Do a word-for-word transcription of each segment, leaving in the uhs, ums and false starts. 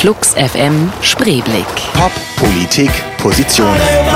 Flux F M Spreeblick. Pop, Politik, Position.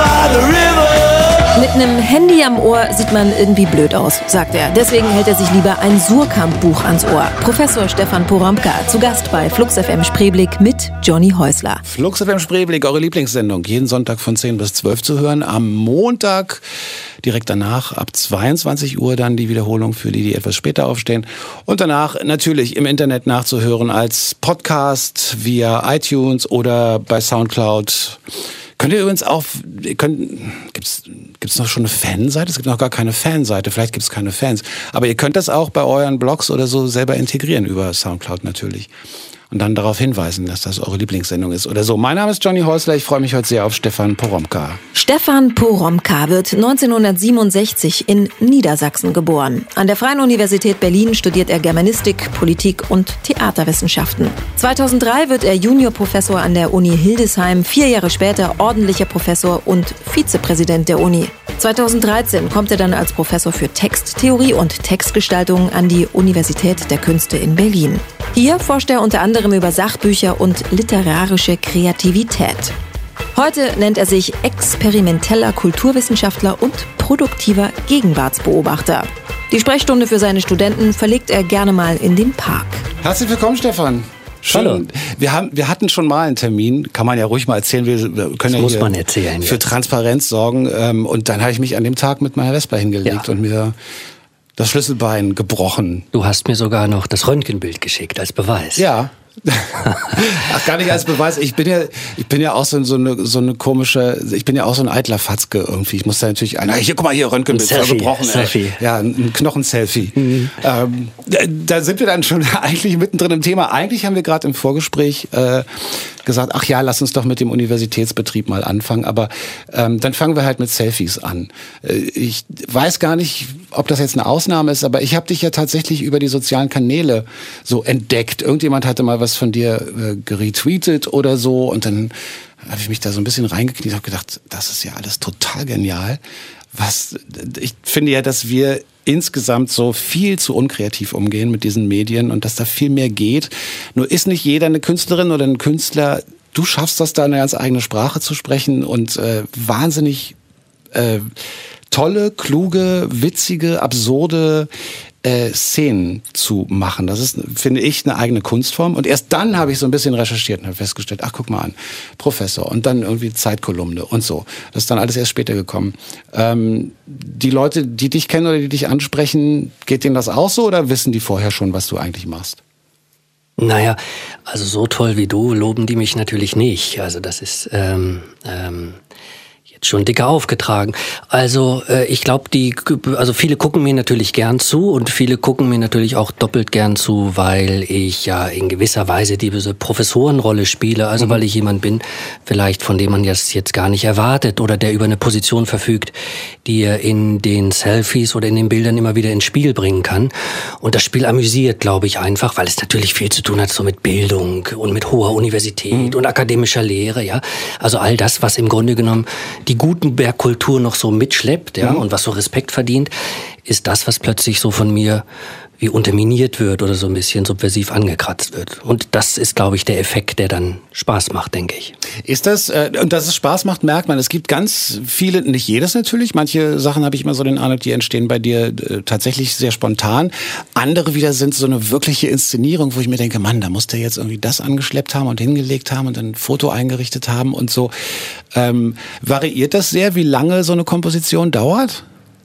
Mit einem Handy am Ohr sieht man irgendwie blöd aus, sagt er. Deswegen hält er sich lieber ein Suhrkamp-Buch ans Ohr. Professor Stefan Poromka, zu Gast bei Flux F M Spreeblick mit Johnny Häusler. Flux F M Spreeblick, eure Lieblingssendung. Jeden Sonntag von zehn bis zwölf zu hören. Am Montag direkt danach ab zweiundzwanzig Uhr dann die Wiederholung für die, die etwas später aufstehen. Und danach natürlich im Internet nachzuhören als Podcast via iTunes oder bei Soundcloud. Könnt ihr übrigens auch, könnt, gibt's, gibt's noch schon eine Fanseite? Es gibt noch gar keine Fanseite, vielleicht gibt's keine Fans. Aber ihr könnt das auch bei euren Blogs oder so selber integrieren über Soundcloud natürlich. Und dann darauf hinweisen, dass das eure Lieblingssendung ist oder so. Mein Name ist Johnny Häusler, ich freue mich heute sehr auf Stefan Poromka. Stefan Poromka wird neunzehnhundertsiebenundsechzig in Niedersachsen geboren. An der Freien Universität Berlin studiert er Germanistik, Politik und Theaterwissenschaften. zweitausenddrei wird er Juniorprofessor an der Uni Hildesheim, vier Jahre später ordentlicher Professor und Vizepräsident der Uni. zweitausenddreizehn kommt er dann als Professor für Texttheorie und Textgestaltung an die Universität der Künste in Berlin. Hier forscht er unter anderem über Sachbücher und literarische Kreativität. Heute nennt er sich experimenteller Kulturwissenschaftler und produktiver Gegenwartsbeobachter. Die Sprechstunde für seine Studenten verlegt er gerne mal in den Park. Herzlich willkommen, Stefan. Schön. Hallo. Wir haben, wir hatten schon mal einen Termin, kann man ja ruhig mal erzählen. Wir können das ja muss hier man erzählen, für ja. Transparenz sorgen. Und dann habe ich mich an dem Tag mit meiner Vespa hingelegt ja. und mir das Schlüsselbein gebrochen. Du hast mir sogar noch das Röntgenbild geschickt als Beweis. Ja. Ach, gar nicht als Beweis. Ich bin ja, ich bin ja auch so, so eine, so eine komische, ich bin ja auch so ein eitler Fatzke irgendwie. Ich muss da natürlich, na, hier, guck mal hier, Röntgenbild, voll gebrochen. Selfie. Ja, ein Knochenselfie. Mhm. Ähm, da, da sind wir dann schon eigentlich mittendrin im Thema. Eigentlich haben wir gerade im Vorgespräch äh, gesagt, ach ja, lass uns doch mit dem Universitätsbetrieb mal anfangen. Aber ähm, dann fangen wir halt mit Selfies an. Äh, ich weiß gar nicht, ob das jetzt eine Ausnahme ist, aber ich habe dich ja tatsächlich über die sozialen Kanäle so entdeckt. Irgendjemand hatte mal was von dir äh, geretweetet oder so und dann habe ich mich da so ein bisschen reingekniet und habe gedacht, das ist ja alles total genial. Was ich finde ja, dass wir insgesamt so viel zu unkreativ umgehen mit diesen Medien und dass da viel mehr geht. Nur ist nicht jeder eine Künstlerin oder ein Künstler. Du schaffst das, da eine ganz eigene Sprache zu sprechen und äh, wahnsinnig äh, tolle, kluge, witzige, absurde äh, Szenen zu machen. Das ist, finde ich, eine eigene Kunstform. Und erst dann habe ich so ein bisschen recherchiert und habe festgestellt, ach, guck mal an, Professor und dann irgendwie Zeitkolumne und so. Das ist dann alles erst später gekommen. Ähm, die Leute, die dich kennen oder die dich ansprechen, geht denen das auch so oder wissen die vorher schon, was du eigentlich machst? Naja, also so toll wie du loben die mich natürlich nicht. Also das ist ähm, ähm, schon dicker aufgetragen. Also äh, ich glaube, die, also viele gucken mir natürlich gern zu und viele gucken mir natürlich auch doppelt gern zu, weil ich ja in gewisser Weise diese Professorenrolle spiele. Also mhm. weil ich jemand bin, vielleicht von dem man das jetzt gar nicht erwartet oder der über eine Position verfügt, die er in den Selfies oder in den Bildern immer wieder ins Spiel bringen kann. Und das Spiel amüsiert, glaube ich, einfach, weil es natürlich viel zu tun hat so mit Bildung und mit hoher Universität mhm. und akademischer Lehre, ja. Also all das, was im Grunde genommen die Gutenberg-Kultur noch so mitschleppt, ja, mhm. und was so Respekt verdient, ist das, was plötzlich so von mir wie unterminiert wird oder so ein bisschen subversiv angekratzt wird. Und das ist, glaube ich, der Effekt, der dann Spaß macht, denke ich. Ist das, äh, und dass es Spaß macht, merkt man. Es gibt ganz viele, nicht jedes natürlich, manche Sachen habe ich immer so den Eindruck, die entstehen bei dir äh, tatsächlich sehr spontan. Andere wieder sind so eine wirkliche Inszenierung, wo ich mir denke, Mann, da muss der jetzt irgendwie das angeschleppt haben und hingelegt haben und dann ein Foto eingerichtet haben und so. Ähm, variiert das sehr, wie lange so eine Komposition dauert?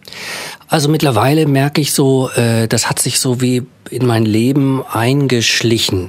Also mittlerweile merke ich so, äh, das hat sich so wie in mein Leben eingeschlichen.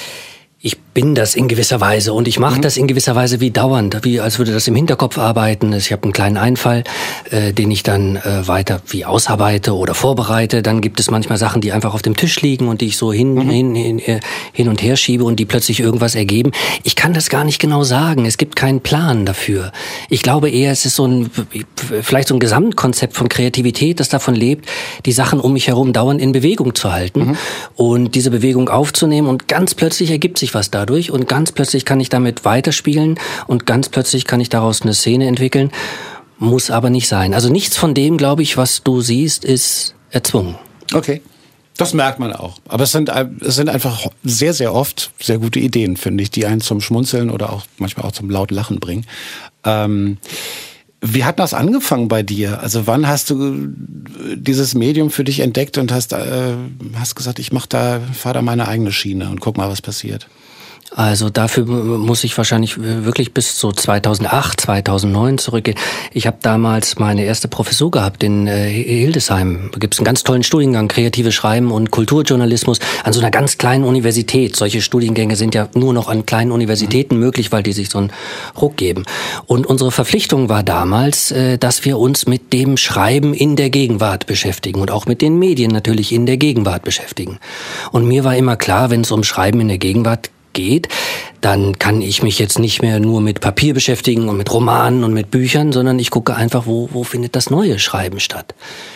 Ich bin das in gewisser Weise und ich mache mhm. das in gewisser Weise wie dauernd, wie als würde das im Hinterkopf arbeiten. Ich habe einen kleinen Einfall, äh, den ich dann äh, weiter wie ausarbeite oder vorbereite. Dann gibt es manchmal Sachen, die einfach auf dem Tisch liegen und die ich so hin, mhm. hin, hin, hin und her schiebe und die plötzlich irgendwas ergeben. Ich kann das gar nicht genau sagen. Es gibt keinen Plan dafür. Ich glaube eher, es ist so ein vielleicht so ein Gesamtkonzept von Kreativität, das davon lebt, die Sachen um mich herum dauernd in Bewegung zu halten mhm. und diese Bewegung aufzunehmen und ganz plötzlich ergibt sich was dadurch und ganz plötzlich kann ich damit weiterspielen und ganz plötzlich kann ich daraus eine Szene entwickeln. Muss aber nicht sein. Also nichts von dem, glaube ich, was du siehst, ist erzwungen. Okay. Das merkt man auch. Aber es sind, es sind einfach sehr, sehr oft sehr gute Ideen, finde ich, die einen zum Schmunzeln oder auch manchmal auch zum laut Lachen bringen. Ähm, wie hat das angefangen bei dir? Also wann hast du dieses Medium für dich entdeckt und hast, äh, hast gesagt, ich mach da, fahr da meine eigene Schiene und guck mal, was passiert? Also dafür muss ich wahrscheinlich wirklich bis so zweitausendacht, zweitausendneun zurückgehen. Ich habe damals meine erste Professur gehabt in äh, Hildesheim. Da gibt es einen ganz tollen Studiengang, Kreatives Schreiben und Kulturjournalismus, an so einer ganz kleinen Universität. Solche Studiengänge sind ja nur noch an kleinen Universitäten mhm. möglich, weil die sich so einen Ruck geben. Und unsere Verpflichtung war damals, äh, dass wir uns mit dem Schreiben in der Gegenwart beschäftigen und auch mit den Medien natürlich in der Gegenwart beschäftigen. Und mir war immer klar, wenn es um Schreiben in der Gegenwart geht, dann kann ich mich jetzt nicht mehr nur mit Papier beschäftigen und mit Romanen und mit Büchern, sondern ich gucke einfach, wo, wo findet das neue Schreiben statt.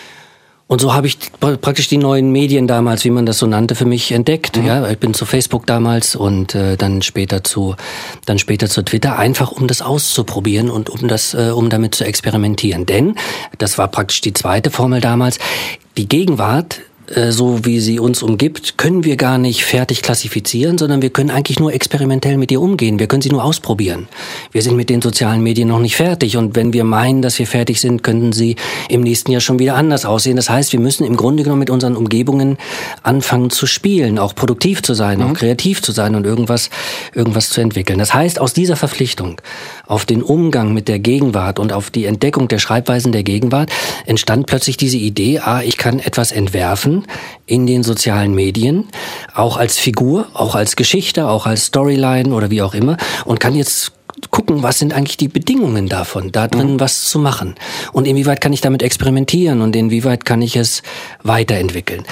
Und so habe ich praktisch die neuen Medien damals, wie man das so nannte, für mich entdeckt. Mhm. Ja, ich bin zu Facebook damals und äh, dann später zu, dann später zu Twitter, einfach um das auszuprobieren und um das, äh, um damit zu experimentieren. Denn das war praktisch die zweite Formel damals. Die Gegenwart, so wie sie uns umgibt, können wir gar nicht fertig klassifizieren, sondern wir können eigentlich nur experimentell mit ihr umgehen. Wir können sie nur ausprobieren. Wir sind mit den sozialen Medien noch nicht fertig und wenn wir meinen, dass wir fertig sind, könnten sie im nächsten Jahr schon wieder anders aussehen. Das heißt, wir müssen im Grunde genommen mit unseren Umgebungen anfangen zu spielen, auch produktiv zu sein, mhm. auch kreativ zu sein und irgendwas, irgendwas zu entwickeln. Das heißt, aus dieser Verpflichtung auf den Umgang mit der Gegenwart und auf die Entdeckung der Schreibweisen der Gegenwart entstand plötzlich diese Idee, ah, ich kann etwas entwerfen in den sozialen Medien, auch als Figur, auch als Geschichte, auch als Storyline oder wie auch immer und kann jetzt gucken, was sind eigentlich die Bedingungen davon, da drin mhm. was zu machen und inwieweit kann ich damit experimentieren und inwieweit kann ich es weiterentwickeln.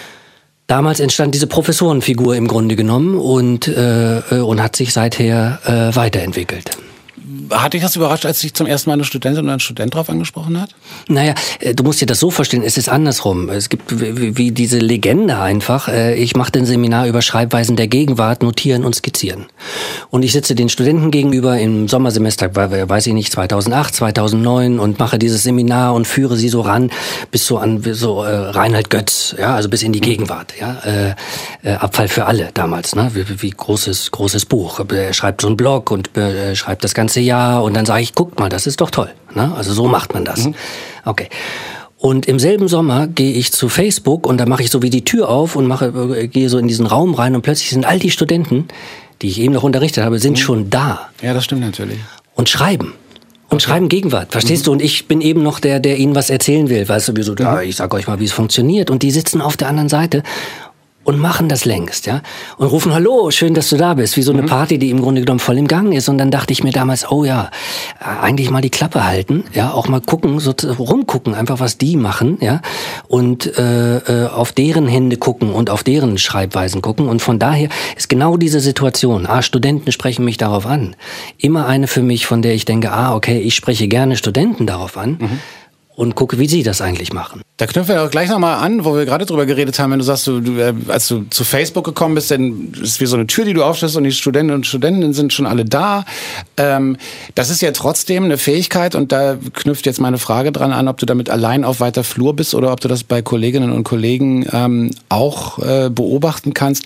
Damals entstand diese Professorenfigur im Grunde genommen und, äh, und hat sich seither äh, weiterentwickelt. Hat dich das überrascht, als dich zum ersten Mal eine Studentin oder ein Student drauf angesprochen hat? Naja, du musst dir das so vorstellen, es ist andersrum. Es gibt wie, wie diese Legende einfach, ich mache ein Seminar über Schreibweisen der Gegenwart, notieren und skizzieren. Und ich sitze den Studenten gegenüber im Sommersemester, weiß ich nicht, zweitausendacht, zweitausendneun und mache dieses Seminar und führe sie so ran bis so an so äh, Reinhard Götz, ja, also bis in die Gegenwart, ja, äh, äh, Abfall für alle damals, ne, wie, wie großes großes Buch. Er schreibt so einen Blog und äh, schreibt das ganze Jahr. Und dann sage ich, guck mal, das ist doch toll. Ne? Also so macht man das. Mhm. Okay. Und im selben Sommer gehe ich zu Facebook und da mache ich so wie die Tür auf und mache, gehe so in diesen Raum rein und plötzlich sind all die Studenten, die ich eben noch unterrichtet habe, sind mhm. schon da. Ja, das stimmt natürlich. Und schreiben. Und okay. schreiben Gegenwart, verstehst mhm. du? Und ich bin eben noch der, der ihnen was erzählen will. Weißt du, wie so, mhm. ja, ich sag euch mal, wie es funktioniert. Und die sitzen auf der anderen Seite und machen das längst, ja, und rufen, hallo, schön, dass du da bist, wie so eine Party, die im Grunde genommen voll im Gang ist. Und dann dachte ich mir damals, oh ja, eigentlich mal die Klappe halten, ja, auch mal gucken, so rumgucken, einfach was die machen, ja, und äh, auf deren Hände gucken und auf deren Schreibweisen gucken. Und von daher ist genau diese Situation, ah, Studenten sprechen mich darauf an, immer eine für mich, von der ich denke, ah, okay, ich spreche gerne Studenten darauf an. Mhm. Und gucke, wie sie das eigentlich machen. Da knüpfen wir auch gleich nochmal an, wo wir gerade drüber geredet haben, wenn du sagst, du, du, als du zu Facebook gekommen bist, dann ist es wie so eine Tür, die du aufschließt und die Studenten und Studentinnen sind schon alle da. Ähm, das ist ja trotzdem eine Fähigkeit und da knüpft jetzt meine Frage dran an, ob du damit allein auf weiter Flur bist oder ob du das bei Kolleginnen und Kollegen ähm, auch äh, beobachten kannst.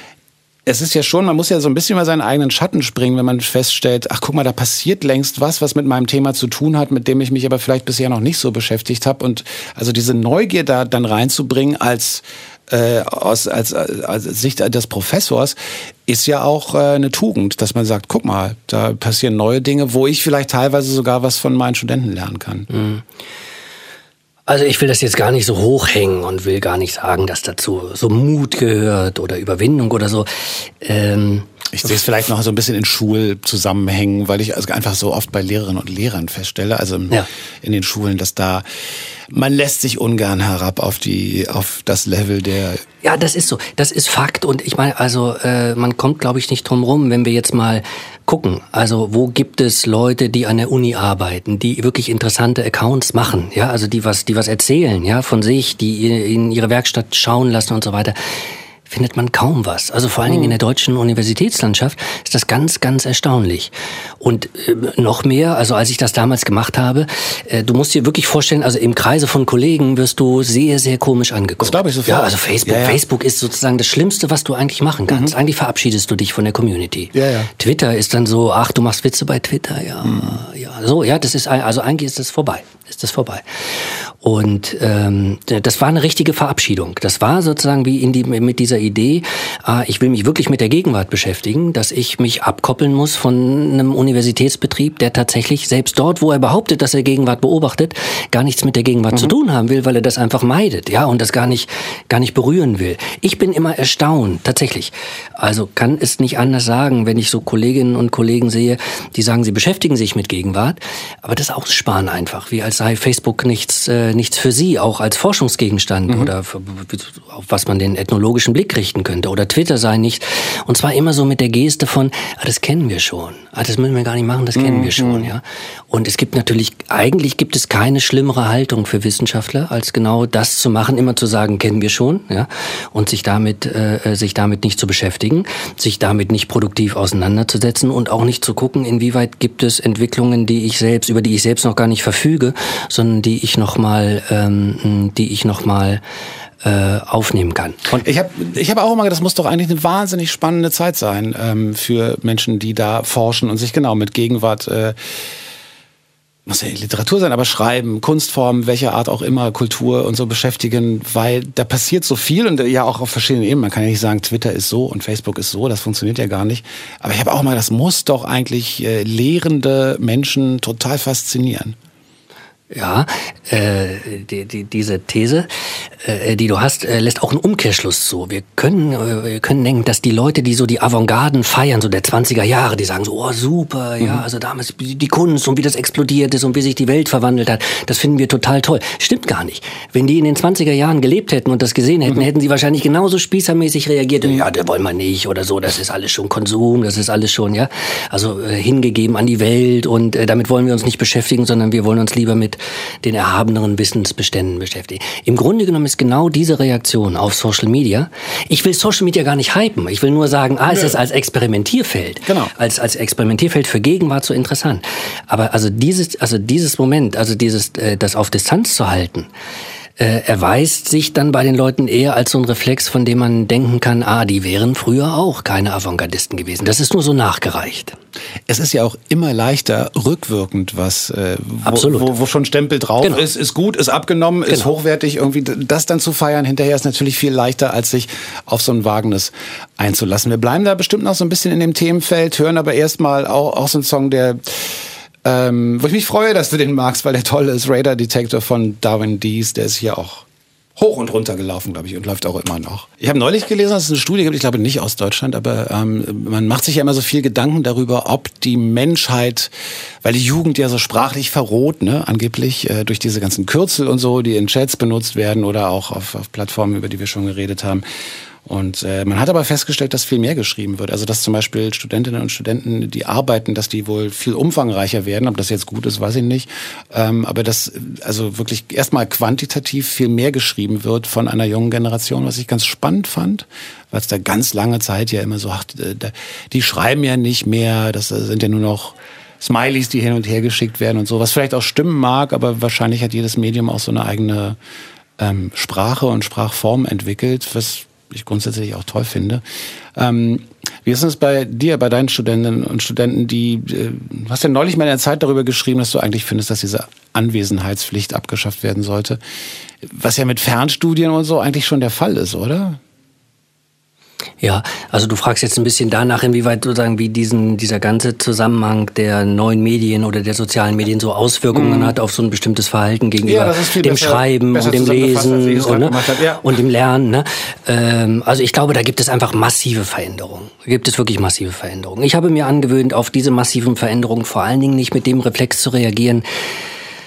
Es ist ja schon, man muss ja so ein bisschen über seinen eigenen Schatten springen, wenn man feststellt, ach guck mal, da passiert längst was, was mit meinem Thema zu tun hat, mit dem ich mich aber vielleicht bisher noch nicht so beschäftigt habe. Und also diese Neugier da dann reinzubringen als äh, aus als, als Sicht des Professors ist ja auch äh, eine Tugend, dass man sagt, guck mal, da passieren neue Dinge, wo ich vielleicht teilweise sogar was von meinen Studenten lernen kann. Mhm. Also ich will das jetzt gar nicht so hochhängen und will gar nicht sagen, dass dazu so Mut gehört oder Überwindung oder so. Ähm ich sehe es vielleicht noch so ein bisschen in Schulzusammenhängen, weil ich also einfach so oft bei Lehrerinnen und Lehrern feststelle, also ja. in den Schulen, dass da man lässt sich ungern herab auf die auf das Level der. Ja, das ist so, das ist Fakt und ich meine, also äh, man kommt, glaube ich, nicht drum rum, wenn wir jetzt mal gucken. Also wo gibt es Leute, die an der Uni arbeiten, die wirklich interessante Accounts machen, ja, also die was, die was erzählen, ja, von sich, die in ihre Werkstatt schauen lassen und so weiter. findet man kaum was. Also vor allen Dingen in der deutschen Universitätslandschaft ist das ganz, ganz erstaunlich. Und äh, noch mehr, also als ich das damals gemacht habe, äh, du musst dir wirklich vorstellen, also im Kreise von Kollegen wirst du sehr, sehr komisch angeguckt. Das glaube ich sofort. Ja, also Facebook, ja, ja. Facebook ist sozusagen das Schlimmste, was du eigentlich machen kannst. Mhm. Eigentlich verabschiedest du dich von der Community. Ja, ja. Twitter ist dann so, ach, du machst Witze bei Twitter, ja, mhm. ja, so, ja, das ist, also eigentlich ist das vorbei, ist das vorbei. Und ähm, das war eine richtige Verabschiedung. Das war sozusagen wie in die, mit dieser Idee, äh, ich will mich wirklich mit der Gegenwart beschäftigen, dass ich mich abkoppeln muss von einem Universitätsbetrieb, der tatsächlich selbst dort, wo er behauptet, dass er Gegenwart beobachtet, gar nichts mit der Gegenwart mhm. zu tun haben will, weil er das einfach meidet, ja, und das gar nicht, gar nicht berühren will. Ich bin immer erstaunt, tatsächlich. Also kann es nicht anders sagen, wenn ich so Kolleginnen und Kollegen sehe, die sagen, sie beschäftigen sich mit Gegenwart, aber das aussparen einfach, wie als sei Facebook nichts, äh, nichts für sie, auch als Forschungsgegenstand mhm. oder für, auf was man den ethnologischen Blick richten könnte, oder Twitter sei nicht. Und zwar immer so mit der Geste von, ah, das kennen wir schon. Ah, das müssen wir gar nicht machen, das kennen mhm. wir schon, ja. Und es gibt natürlich, eigentlich gibt es keine schlimmere Haltung für Wissenschaftler, als genau das zu machen, immer zu sagen, kennen wir schon, ja. Und sich damit, äh, sich damit nicht zu beschäftigen, sich damit nicht produktiv auseinanderzusetzen und auch nicht zu gucken, inwieweit gibt es Entwicklungen, die ich selbst, über die ich selbst noch gar nicht verfüge, sondern die ich noch mal Ähm, die ich noch mal äh, aufnehmen kann. Und ich habe ich hab auch immer gedacht, das muss doch eigentlich eine wahnsinnig spannende Zeit sein ähm, für Menschen, die da forschen und sich genau mit Gegenwart, äh, muss ja Literatur sein, aber schreiben, Kunstformen, welcher Art auch immer, Kultur und so beschäftigen, weil da passiert so viel und ja auch auf verschiedenen Ebenen. Man kann ja nicht sagen, Twitter ist so und Facebook ist so, das funktioniert ja gar nicht. Aber ich habe auch mal, das muss doch eigentlich äh, lehrende Menschen total faszinieren. Ja, äh, die, die, diese These, äh, die du hast, äh, lässt auch einen Umkehrschluss zu. Wir können, äh, wir können denken, dass die Leute, die so die Avantgarden feiern, so der zwanziger Jahre, die sagen so, oh super, mhm. ja, also damals die Kunst und wie das explodiert ist und wie sich die Welt verwandelt hat, das finden wir total toll. Stimmt gar nicht. Wenn die in den zwanziger Jahren gelebt hätten und das gesehen hätten, mhm. hätten sie wahrscheinlich genauso spießermäßig reagiert. Mhm. Ja, das wollen wir nicht oder so, das ist alles schon Konsum, das ist alles schon, ja, also äh, hingegeben an die Welt und äh, damit wollen wir uns nicht beschäftigen, sondern wir wollen uns lieber mit den erhabeneren Wissensbeständen beschäftigen. Im Grunde genommen ist genau diese Reaktion auf Social Media. Ich will Social Media gar nicht hypen. Ich will nur sagen, ah, es ist als Experimentierfeld, genau. als als Experimentierfeld für Gegenwart so interessant. Aber also dieses, also dieses Moment, also dieses, äh, das auf Distanz zu halten, äh, erweist sich dann bei den Leuten eher als so ein Reflex, von dem man denken kann, ah, die wären früher auch keine Avantgardisten gewesen. Das ist nur so nachgereicht. Es ist ja auch immer leichter rückwirkend, was äh, wo, wo, wo schon Stempel drauf genau. ist, ist gut, ist abgenommen, genau. ist hochwertig. Irgendwie das dann zu feiern hinterher ist natürlich viel leichter, als sich auf so ein Wagnis einzulassen. Wir bleiben da bestimmt noch so ein bisschen in dem Themenfeld, hören aber erstmal auch, auch so einen Song, der ähm, wo ich mich freue, dass du den magst, weil der toll ist. Radar Detector von Darwin Dees, der ist hier auch hoch und runter gelaufen, glaube ich, und läuft auch immer noch. Ich habe neulich gelesen, dass es eine Studie gibt, ich glaube nicht aus Deutschland, aber ähm, man macht sich ja immer so viel Gedanken darüber, ob die Menschheit, weil die Jugend ja so sprachlich verroht, ne, angeblich äh, durch diese ganzen Kürzel und so, die in Chats benutzt werden oder auch auf, auf Plattformen, über die wir schon geredet haben. Und äh, man hat aber festgestellt, dass viel mehr geschrieben wird. Also dass zum Beispiel Studentinnen und Studenten, die arbeiten, dass die wohl viel umfangreicher werden. Ob das jetzt gut ist, weiß ich nicht. Ähm, aber dass also wirklich erstmal quantitativ viel mehr geschrieben wird von einer jungen Generation, was ich ganz spannend fand, weil es da ganz lange Zeit ja immer so, ach, die schreiben ja nicht mehr, das sind ja nur noch Smileys, die hin und her geschickt werden und so, was vielleicht auch stimmen mag, aber wahrscheinlich hat jedes Medium auch so eine eigene ähm, Sprache und Sprachform entwickelt, was ich grundsätzlich auch toll finde. Ähm, wie ist es bei dir, bei deinen Studentinnen und Studenten, die, äh, du hast ja neulich mal in der Zeit darüber geschrieben, dass du eigentlich findest, dass diese Anwesenheitspflicht abgeschafft werden sollte, was ja mit Fernstudien und so eigentlich schon der Fall ist, oder? Ja, also du fragst jetzt ein bisschen danach, inwieweit sozusagen wie diesen dieser ganze Zusammenhang der neuen Medien oder der sozialen Medien so Auswirkungen mm. hat auf so ein bestimmtes Verhalten gegenüber ja, dem besser, Schreiben besser und dem Lesen und, ne, ja. und dem Lernen. Ne? Ähm, also ich glaube, da gibt es einfach massive Veränderungen. Da gibt es wirklich massive Veränderungen. Ich habe mir angewöhnt, auf diese massiven Veränderungen vor allen Dingen nicht mit dem Reflex zu reagieren,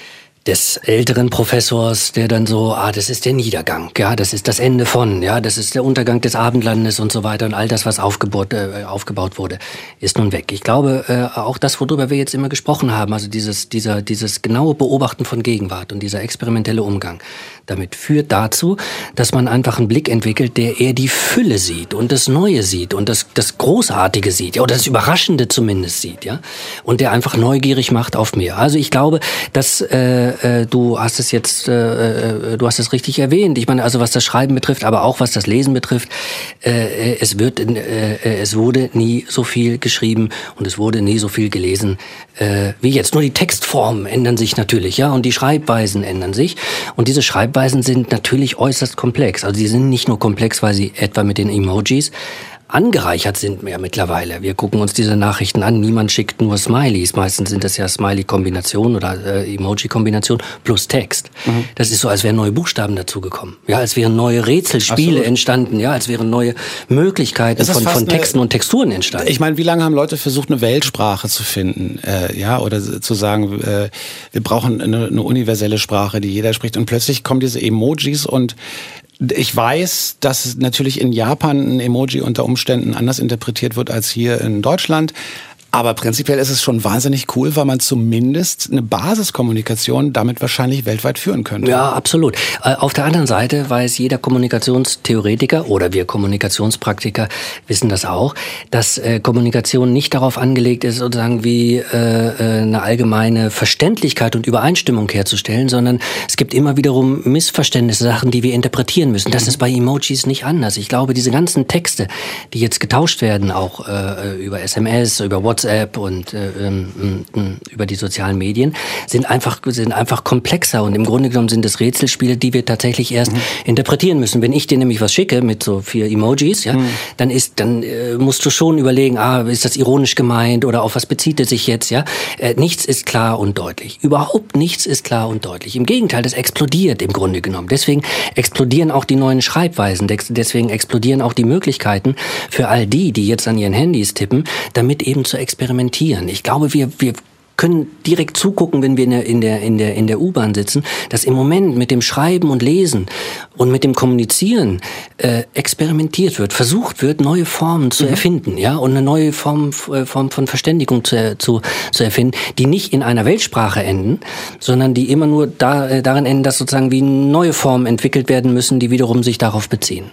des älteren Professors, der dann so, ah, das ist der Niedergang, ja, das ist das Ende von, ja, das ist der Untergang des Abendlandes und so weiter und all das, was aufgebaut, äh, aufgebaut wurde, ist nun weg. Ich glaube, äh, auch das, worüber wir jetzt immer gesprochen haben, also dieses, dieser, dieses genaue Beobachten von Gegenwart und dieser experimentelle Umgang, damit führt dazu, dass man einfach einen Blick entwickelt, der eher die Fülle sieht und das Neue sieht und das, das Großartige sieht, ja, oder das Überraschende zumindest sieht, ja, und der einfach neugierig macht auf mehr. Also ich glaube, dass äh, äh, du hast es jetzt, äh, äh, du hast es richtig erwähnt. Ich meine, also was das Schreiben betrifft, aber auch was das Lesen betrifft, äh, es wird, äh, es wurde nie so viel geschrieben und es wurde nie so viel gelesen äh, wie jetzt. Nur die Textformen ändern sich natürlich, ja, und die Schreibweisen ändern sich und diese Schreibweisen sind natürlich äußerst komplex. Also die sind nicht nur komplex, weil sie etwa mit den Emojis angereichert sind mehr mittlerweile. Wir gucken uns diese Nachrichten an. Niemand schickt nur Smileys. Meistens sind das ja Smiley-Kombination oder äh, Emoji-Kombination plus Text. Mhm. Das ist so, als wären neue Buchstaben dazugekommen. Ja, als wären neue Rätselspiele entstanden. Ja, als wären neue Möglichkeiten von, von Texten eine, und Texturen entstanden. Ich meine, wie lange haben Leute versucht, eine Weltsprache zu finden? Äh, ja, oder zu sagen, äh, wir brauchen eine, eine universelle Sprache, die jeder spricht. Und plötzlich kommen diese Emojis und ich weiß, dass natürlich in Japan ein Emoji unter Umständen anders interpretiert wird als hier in Deutschland. Aber prinzipiell ist es schon wahnsinnig cool, weil man zumindest eine Basiskommunikation damit wahrscheinlich weltweit führen könnte. Ja, absolut. Auf der anderen Seite weiß jeder Kommunikationstheoretiker oder wir Kommunikationspraktiker wissen das auch, dass äh, Kommunikation nicht darauf angelegt ist, sozusagen wie äh, eine allgemeine Verständlichkeit und Übereinstimmung herzustellen, sondern es gibt immer wiederum Missverständnisse, Sachen, die wir interpretieren müssen. Das ist bei Emojis nicht anders. Ich glaube, diese ganzen Texte, die jetzt getauscht werden, auch äh, über S M S, über WhatsApp, WhatsApp und äh, ähm, über die sozialen Medien sind einfach sind einfach komplexer und im Grunde genommen sind es Rätselspiele, die wir tatsächlich erst mhm. interpretieren müssen. Wenn ich dir nämlich was schicke mit so vier Emojis, ja, mhm. dann ist dann äh, musst du schon überlegen, ah, ist das ironisch gemeint oder auf was bezieht es sich jetzt, ja? Äh, nichts ist klar und deutlich. Überhaupt nichts ist klar und deutlich. Im Gegenteil, das explodiert im Grunde genommen. Deswegen explodieren auch die neuen Schreibweisen, deswegen explodieren auch die Möglichkeiten für all die, die jetzt an ihren Handys tippen, damit eben zu experimentieren. Ich glaube, wir wir können direkt zugucken, wenn wir in der in der in der in der U-Bahn sitzen, dass im Moment mit dem Schreiben und Lesen und mit dem Kommunizieren äh, experimentiert wird, versucht wird, neue Formen zu mhm. erfinden, ja, und eine neue Form Form von Verständigung zu zu zu erfinden, die nicht in einer Weltsprache enden, sondern die immer nur da äh, darin enden, dass sozusagen wie neue Formen entwickelt werden müssen, die wiederum sich darauf beziehen.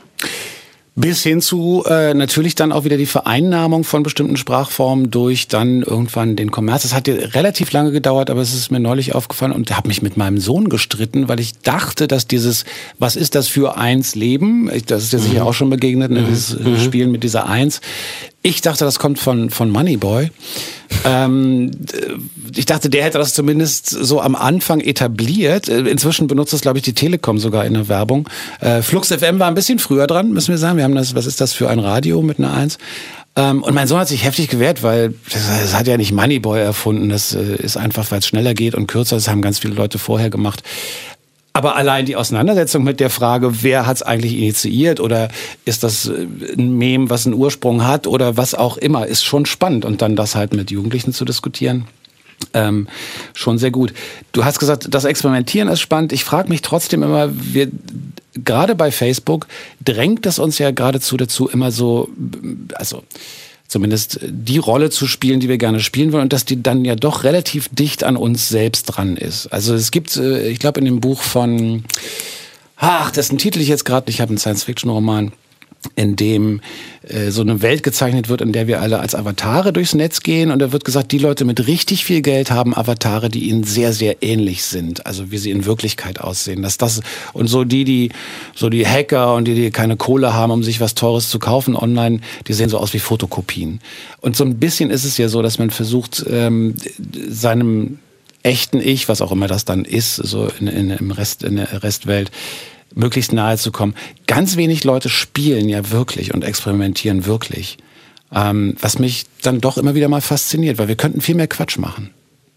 Bis hin zu äh, natürlich dann auch wieder die Vereinnahmung von bestimmten Sprachformen durch dann irgendwann den Kommerz. Das hat ja relativ lange gedauert, aber es ist mir neulich aufgefallen und habe mich mit meinem Sohn gestritten, weil ich dachte, dass dieses, was ist das für eins Leben, das ist ja sicher mhm. auch schon begegnet, ne, dieses mhm. Spielen mit dieser Eins. Ich dachte, das kommt von von Moneyboy. ähm, ich dachte, der hätte das zumindest so am Anfang etabliert. Inzwischen benutzt das, glaube ich, die Telekom sogar in der Werbung. Äh, Flux F M war ein bisschen früher dran, müssen wir sagen. Wir haben das, was ist das für ein Radio mit einer Eins? Ähm, und mein Sohn hat sich heftig gewehrt, weil das, das hat ja nicht Moneyboy erfunden. Das äh, ist einfach, weil es schneller geht und kürzer. Das haben ganz viele Leute vorher gemacht. Aber allein die Auseinandersetzung mit der Frage, wer hat es eigentlich initiiert oder ist das ein Meme, was einen Ursprung hat oder was auch immer, ist schon spannend. Und dann das halt mit Jugendlichen zu diskutieren, ähm, schon sehr gut. Du hast gesagt, das Experimentieren ist spannend. Ich frage mich trotzdem immer, wir, gerade bei Facebook drängt es uns ja geradezu dazu, immer so, also zumindest die Rolle zu spielen, die wir gerne spielen wollen und dass die dann ja doch relativ dicht an uns selbst dran ist. Also es gibt, ich glaube in dem Buch von, ach, dessen Titel ich jetzt gerade, ich habe einen Science-Fiction-Roman, in dem äh, so eine Welt gezeichnet wird, in der wir alle als Avatare durchs Netz gehen und da wird gesagt, die Leute mit richtig viel Geld haben Avatare, die ihnen sehr, sehr ähnlich sind, also wie sie in Wirklichkeit aussehen. Dass das und so die, die so die Hacker und die, die keine Kohle haben, um sich was Teures zu kaufen online, die sehen so aus wie Fotokopien. Und so ein bisschen ist es ja so, dass man versucht, ähm, seinem echten Ich, was auch immer das dann ist, so in, in, im Rest, in der Restwelt, möglichst nahe zu kommen. Ganz wenig Leute spielen ja wirklich und experimentieren wirklich. Ähm, was mich dann doch immer wieder mal fasziniert, weil wir könnten viel mehr Quatsch machen.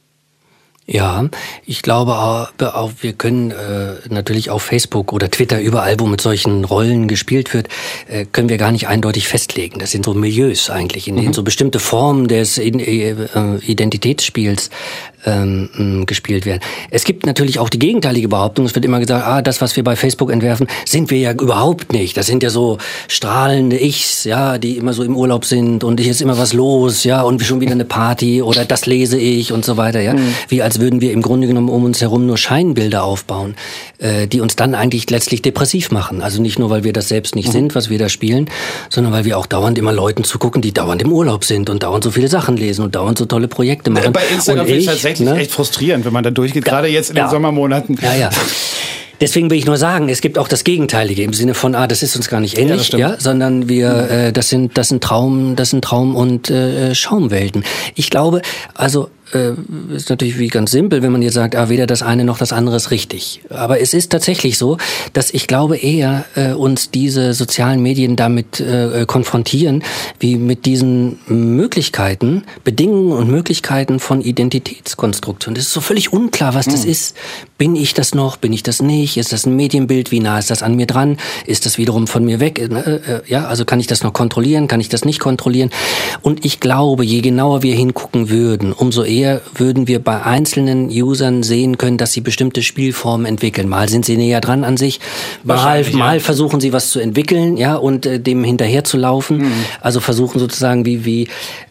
Ja, ich glaube auch, auch wir können äh, natürlich auf Facebook oder Twitter, überall, wo mit solchen Rollen gespielt wird, äh, können wir gar nicht eindeutig festlegen. Das sind so Milieus eigentlich, in denen mhm. so bestimmte Formen des äh, Identitätsspiels ähm, gespielt werden. Es gibt natürlich auch die gegenteilige Behauptung. Es wird immer gesagt, ah, das, was wir bei Facebook entwerfen, sind wir ja überhaupt nicht. Das sind ja so strahlende Ichs, ja, die immer so im Urlaub sind und hier ist immer was los, ja, und schon wieder eine Party oder das lese ich und so weiter, ja. Mhm. Wie als würden wir im Grunde genommen um uns herum nur Scheinbilder aufbauen, äh, die uns dann eigentlich letztlich depressiv machen. Also nicht nur, weil wir das selbst nicht mhm. sind, was wir da spielen, sondern weil wir auch dauernd immer Leuten zugucken, die dauernd im Urlaub sind und dauernd so viele Sachen lesen und dauernd so tolle Projekte machen. Bei Instagram ist es tatsächlich ne? echt frustrierend, wenn man da durchgeht, ja, gerade jetzt in ja. den Sommermonaten. Ja, ja. Deswegen will ich nur sagen, es gibt auch das Gegenteilige im Sinne von, ah, das ist uns gar nicht ähnlich, ja, ja sondern wir, mhm. äh, das sind, das sind Traum, das sind Traum und äh, Schaumwelten. Ich glaube, also äh, ist natürlich wie ganz simpel, wenn man jetzt sagt, ah, weder das eine noch das andere ist richtig. Aber es ist tatsächlich so, dass ich glaube eher äh, uns diese sozialen Medien damit äh, konfrontieren, wie mit diesen Möglichkeiten, Bedingungen und Möglichkeiten von Identitätskonstruktion. Das ist so völlig unklar, was das mhm. ist. Bin ich das noch? Bin ich das nicht? Ist das ein Medienbild? Wie nah ist das an mir dran? Ist das wiederum von mir weg? Ja, also kann ich das noch kontrollieren? Kann ich das nicht kontrollieren? Und ich glaube, je genauer wir hingucken würden, umso eher würden wir bei einzelnen Usern sehen können, dass sie bestimmte Spielformen entwickeln. Mal sind sie näher dran an sich, mal, mal ja. versuchen sie was zu entwickeln, ja, und äh, dem hinterher zu laufen. Mhm. Also versuchen sozusagen wie wie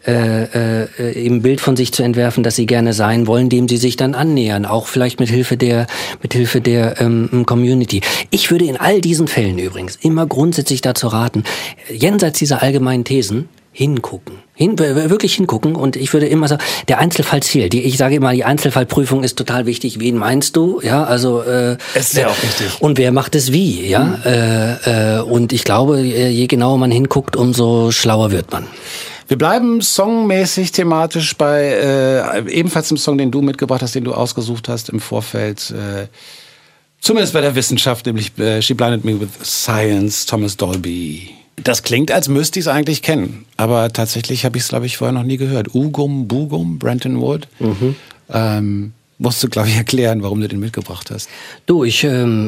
äh, äh, im Bild von sich zu entwerfen, dass sie gerne sein wollen, dem sie sich dann annähern, auch vielleicht mit Hilfe der mit Hilfe der ähm, Community. Ich würde in all diesen Fällen übrigens immer grundsätzlich dazu raten, jenseits dieser allgemeinen Thesen hingucken. Hin, wirklich hingucken und ich würde immer sagen, der Einzelfall zählt. Die, ich sage immer, die Einzelfallprüfung ist total wichtig. Wen meinst du? Ja, also äh, ist ja auch richtig. Und wer macht es wie? Ja, mhm. äh, äh, und ich glaube, je genauer man hinguckt, umso schlauer wird man. Wir bleiben songmäßig thematisch bei äh, ebenfalls dem Song, den du mitgebracht hast, den du ausgesucht hast im Vorfeld. Äh, zumindest bei der Wissenschaft, nämlich äh, She Blinded Me with Science, Thomas Dolby. Das klingt, als müsste ich es eigentlich kennen. Aber tatsächlich habe ich es, glaube ich, vorher noch nie gehört. Ugum, Bugum, Brenton Wood. Mhm. Ähm, musst du, glaube ich, erklären, warum du den mitgebracht hast. Du, ich,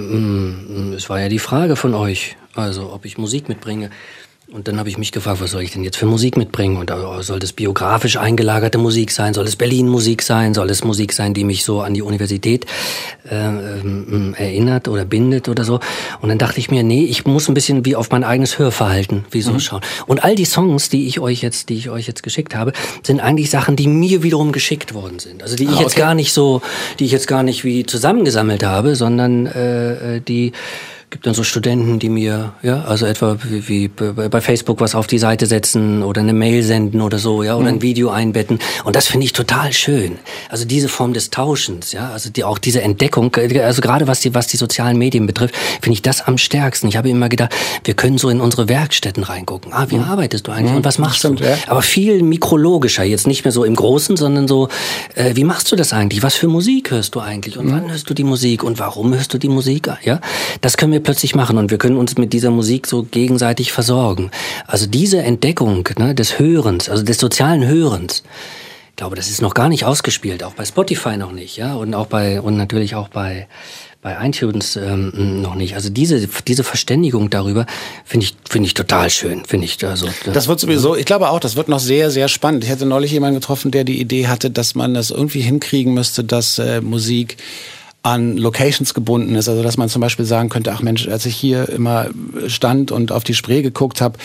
ähm, es war ja die Frage von euch, also ob ich Musik mitbringe. Und dann habe ich mich gefragt, was soll ich denn jetzt für Musik mitbringen? Und uh, soll das biografisch eingelagerte Musik sein? Soll es Berlin-Musik sein? Soll es Musik sein, die mich so an die Universität äh, ähm, erinnert oder bindet oder so? Und dann dachte ich mir, nee, ich muss ein bisschen wie auf mein eigenes Hörverhalten wie so mhm. schauen. Und all die Songs, die ich euch jetzt, die ich euch jetzt geschickt habe, sind eigentlich Sachen, die mir wiederum geschickt worden sind. Also die ich ah, okay. jetzt gar nicht so, die ich jetzt gar nicht wie zusammengesammelt habe, sondern äh, die gibt dann so Studenten, die mir, ja, also etwa wie, wie bei Facebook was auf die Seite setzen oder eine Mail senden oder so, ja, oder ein Video einbetten. Und das finde ich total schön. Also diese Form des Tauschens, ja, also die, auch diese Entdeckung, also gerade was die, was die sozialen Medien betrifft, finde ich das am stärksten. Ich habe immer gedacht, wir können so in unsere Werkstätten reingucken. Ah, wie mhm. arbeitest du eigentlich mhm. und was machst Stimmt, du? Ja. Aber viel mikrologischer, jetzt nicht mehr so im Großen, sondern so, äh, wie machst du das eigentlich? Was für Musik hörst du eigentlich? Und mhm. wann hörst du die Musik? Und warum hörst du die Musik? Ja, das können wir plötzlich machen und wir können uns mit dieser Musik so gegenseitig versorgen. Also diese Entdeckung, ne, des Hörens, also des sozialen Hörens, ich glaube, das ist noch gar nicht ausgespielt, auch bei Spotify noch nicht, ja, und auch bei und natürlich auch bei bei iTunes ähm, noch nicht. Also diese diese Verständigung darüber finde ich finde ich total schön, finde ich. Also das wird sowieso. Ich glaube auch, das wird noch sehr sehr spannend. Ich hatte neulich jemanden getroffen, der die Idee hatte, dass man das irgendwie hinkriegen müsste, dass äh, Musik an Locations gebunden ist. Also dass man zum Beispiel sagen könnte, ach Mensch, als ich hier immer stand und auf die Spree geguckt habe,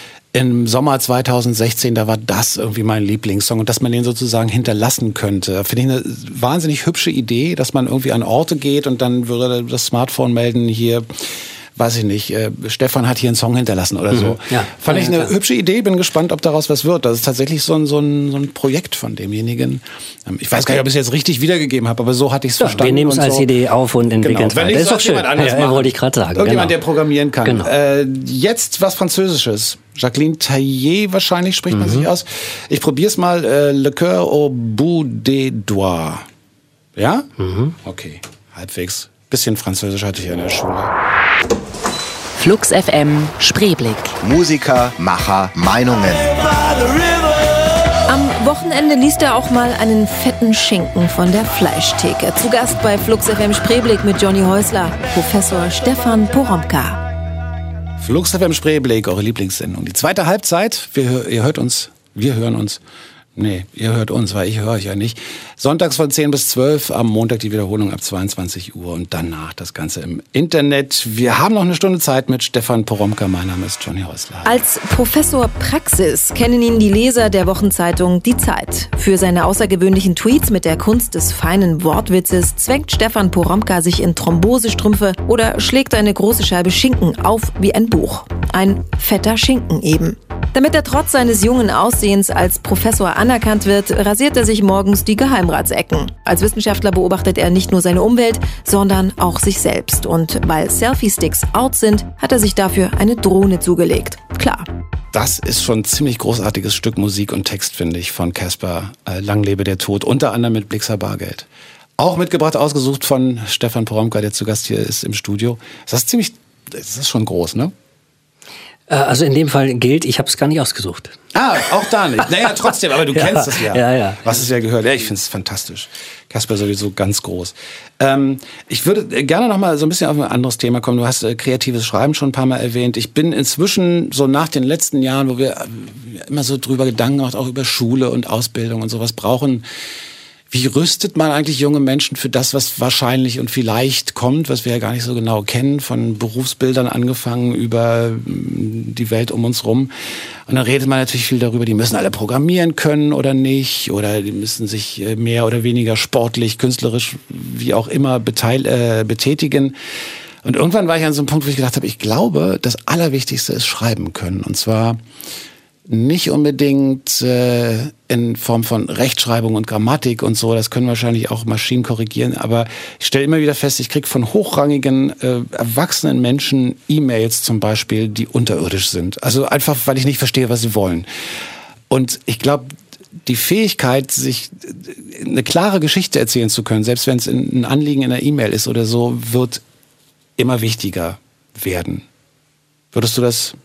im Sommer zweitausendsechzehn, da war das irgendwie mein Lieblingssong und dass man den sozusagen hinterlassen könnte. Finde ich eine wahnsinnig hübsche Idee, dass man irgendwie an Orte geht und dann würde das Smartphone melden, hier, weiß ich nicht, äh, Stefan hat hier einen Song hinterlassen oder so. Mhm, ja. Fand ich eine ja, hübsche Idee, bin gespannt, ob daraus was wird. Das ist tatsächlich so ein, so ein, so ein Projekt von demjenigen. Ich weiß gar nicht, ob ich es jetzt richtig wiedergegeben habe, aber so hatte ich es ja, verstanden. Wir nehmen es als so. Idee auf und entwickeln es. Genau. Das ist doch schön. Ja, ja, wollte ich gerade sagen. Irgendjemand, genau. der programmieren kann. Genau. Äh, jetzt was Französisches. Jacqueline Taillet wahrscheinlich spricht man mhm. sich aus. Ich probiere es mal. Äh, Le Coeur au bout des doigts. Ja? Mhm. Okay, halbwegs. Bisschen Französisch hatte ich ja in der Schule. Flux F M Spreeblick. Musiker, Macher, Meinungen. Am Wochenende liest er auch mal einen fetten Schinken von der Fleischtheke. Zu Gast bei Flux F M Spreeblick mit Johnny Häusler, Professor Stefan Poromka. Flux F M Spreeblick, eure Lieblingssendung. Die zweite Halbzeit, wir, ihr hört uns, wir hören uns Nee, ihr hört uns, weil ich höre euch ja nicht. Sonntags von zehn bis zwölf, am Montag die Wiederholung ab zweiundzwanzig Uhr und danach das Ganze im Internet. Wir haben noch eine Stunde Zeit mit Stefan Poromka. Mein Name ist Johnny Häusler. Als Professor Praxis kennen ihn die Leser der Wochenzeitung Die Zeit. Für seine außergewöhnlichen Tweets mit der Kunst des feinen Wortwitzes zwängt Stefan Poromka sich in Thrombosestrümpfe oder schlägt eine große Scheibe Schinken auf wie ein Buch. Ein fetter Schinken eben. Damit er trotz seines jungen Aussehens als Professor anerkannt wird, rasiert er sich morgens die Geheimratsecken. Als Wissenschaftler beobachtet er nicht nur seine Umwelt, sondern auch sich selbst. Und weil Selfie-Sticks out sind, hat er sich dafür eine Drohne zugelegt. Klar. Das ist schon ein ziemlich großartiges Stück Musik und Text, finde ich, von Caspar, äh, Lang lebe der Tod, unter anderem mit Blixa Bargeld. Auch mitgebracht, ausgesucht von Stefan Poromka, der zu Gast hier ist im Studio. Das ist ziemlich, das ist schon groß, ne? Also in dem Fall gilt, ich habe es gar nicht ausgesucht. Ah, auch da nicht. Naja, trotzdem, aber du ja, kennst es ja. Ja, ja. Was es ja gehört. Ja, ich finde es fantastisch. Caspar sowieso ganz groß. Ähm, ich würde gerne noch mal so ein bisschen auf ein anderes Thema kommen. Du hast äh, kreatives Schreiben schon ein paar Mal erwähnt. Ich bin inzwischen so nach den letzten Jahren, wo wir äh, immer so drüber Gedanken gemacht, auch über Schule und Ausbildung und sowas brauchen. Wie rüstet man eigentlich junge Menschen für das, was wahrscheinlich und vielleicht kommt, was wir ja gar nicht so genau kennen, von Berufsbildern angefangen über die Welt um uns rum. Und dann redet man natürlich viel darüber, die müssen alle programmieren können oder nicht, oder die müssen sich mehr oder weniger sportlich, künstlerisch, wie auch immer beteil- äh, betätigen. Und irgendwann war ich an so einem Punkt, wo ich gedacht habe, ich glaube, das Allerwichtigste ist schreiben können. Und zwar nicht unbedingt äh, in Form von Rechtschreibung und Grammatik und so, das können wahrscheinlich auch Maschinen korrigieren, aber ich stelle immer wieder fest, ich kriege von hochrangigen, äh, erwachsenen Menschen E-Mails zum Beispiel, die unterirdisch sind. Also einfach, weil ich nicht verstehe, was sie wollen. Und ich glaube, die Fähigkeit, sich eine klare Geschichte erzählen zu können, selbst wenn es ein Anliegen in einer E-Mail ist oder so, wird immer wichtiger werden. Würdest du das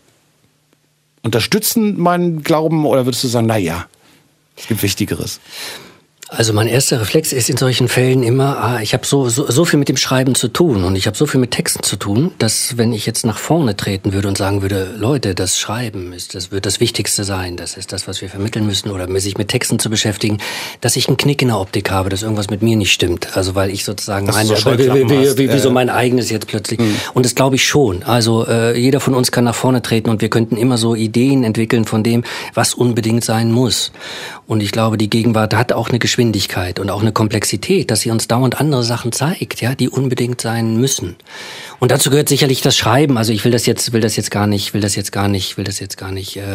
unterstützen, meinen Glauben, oder würdest du sagen, na ja, es gibt Wichtigeres? Also mein erster Reflex ist in solchen Fällen immer, ah, ich habe so, so so viel mit dem Schreiben zu tun und ich habe so viel mit Texten zu tun, dass wenn ich jetzt nach vorne treten würde und sagen würde, Leute, das Schreiben ist, das wird das Wichtigste sein, das ist das, was wir vermitteln müssen, oder sich mit Texten zu beschäftigen, dass ich einen Knick in der Optik habe, dass irgendwas mit mir nicht stimmt. Also weil ich sozusagen dass meine, so wie, wie, wie, wie, wie äh, so mein eigenes jetzt plötzlich. Mhm. Und das glaube ich schon. Also äh, jeder von uns kann nach vorne treten und wir könnten immer so Ideen entwickeln von dem, was unbedingt sein muss. Und ich glaube, die Gegenwart hat auch eine Geschwindigkeit und auch eine Komplexität, dass sie uns dauernd andere Sachen zeigt, ja, die unbedingt sein müssen. Und dazu gehört sicherlich das Schreiben. Also ich will das jetzt, will das jetzt gar nicht, will das jetzt gar nicht, will das jetzt gar nicht äh,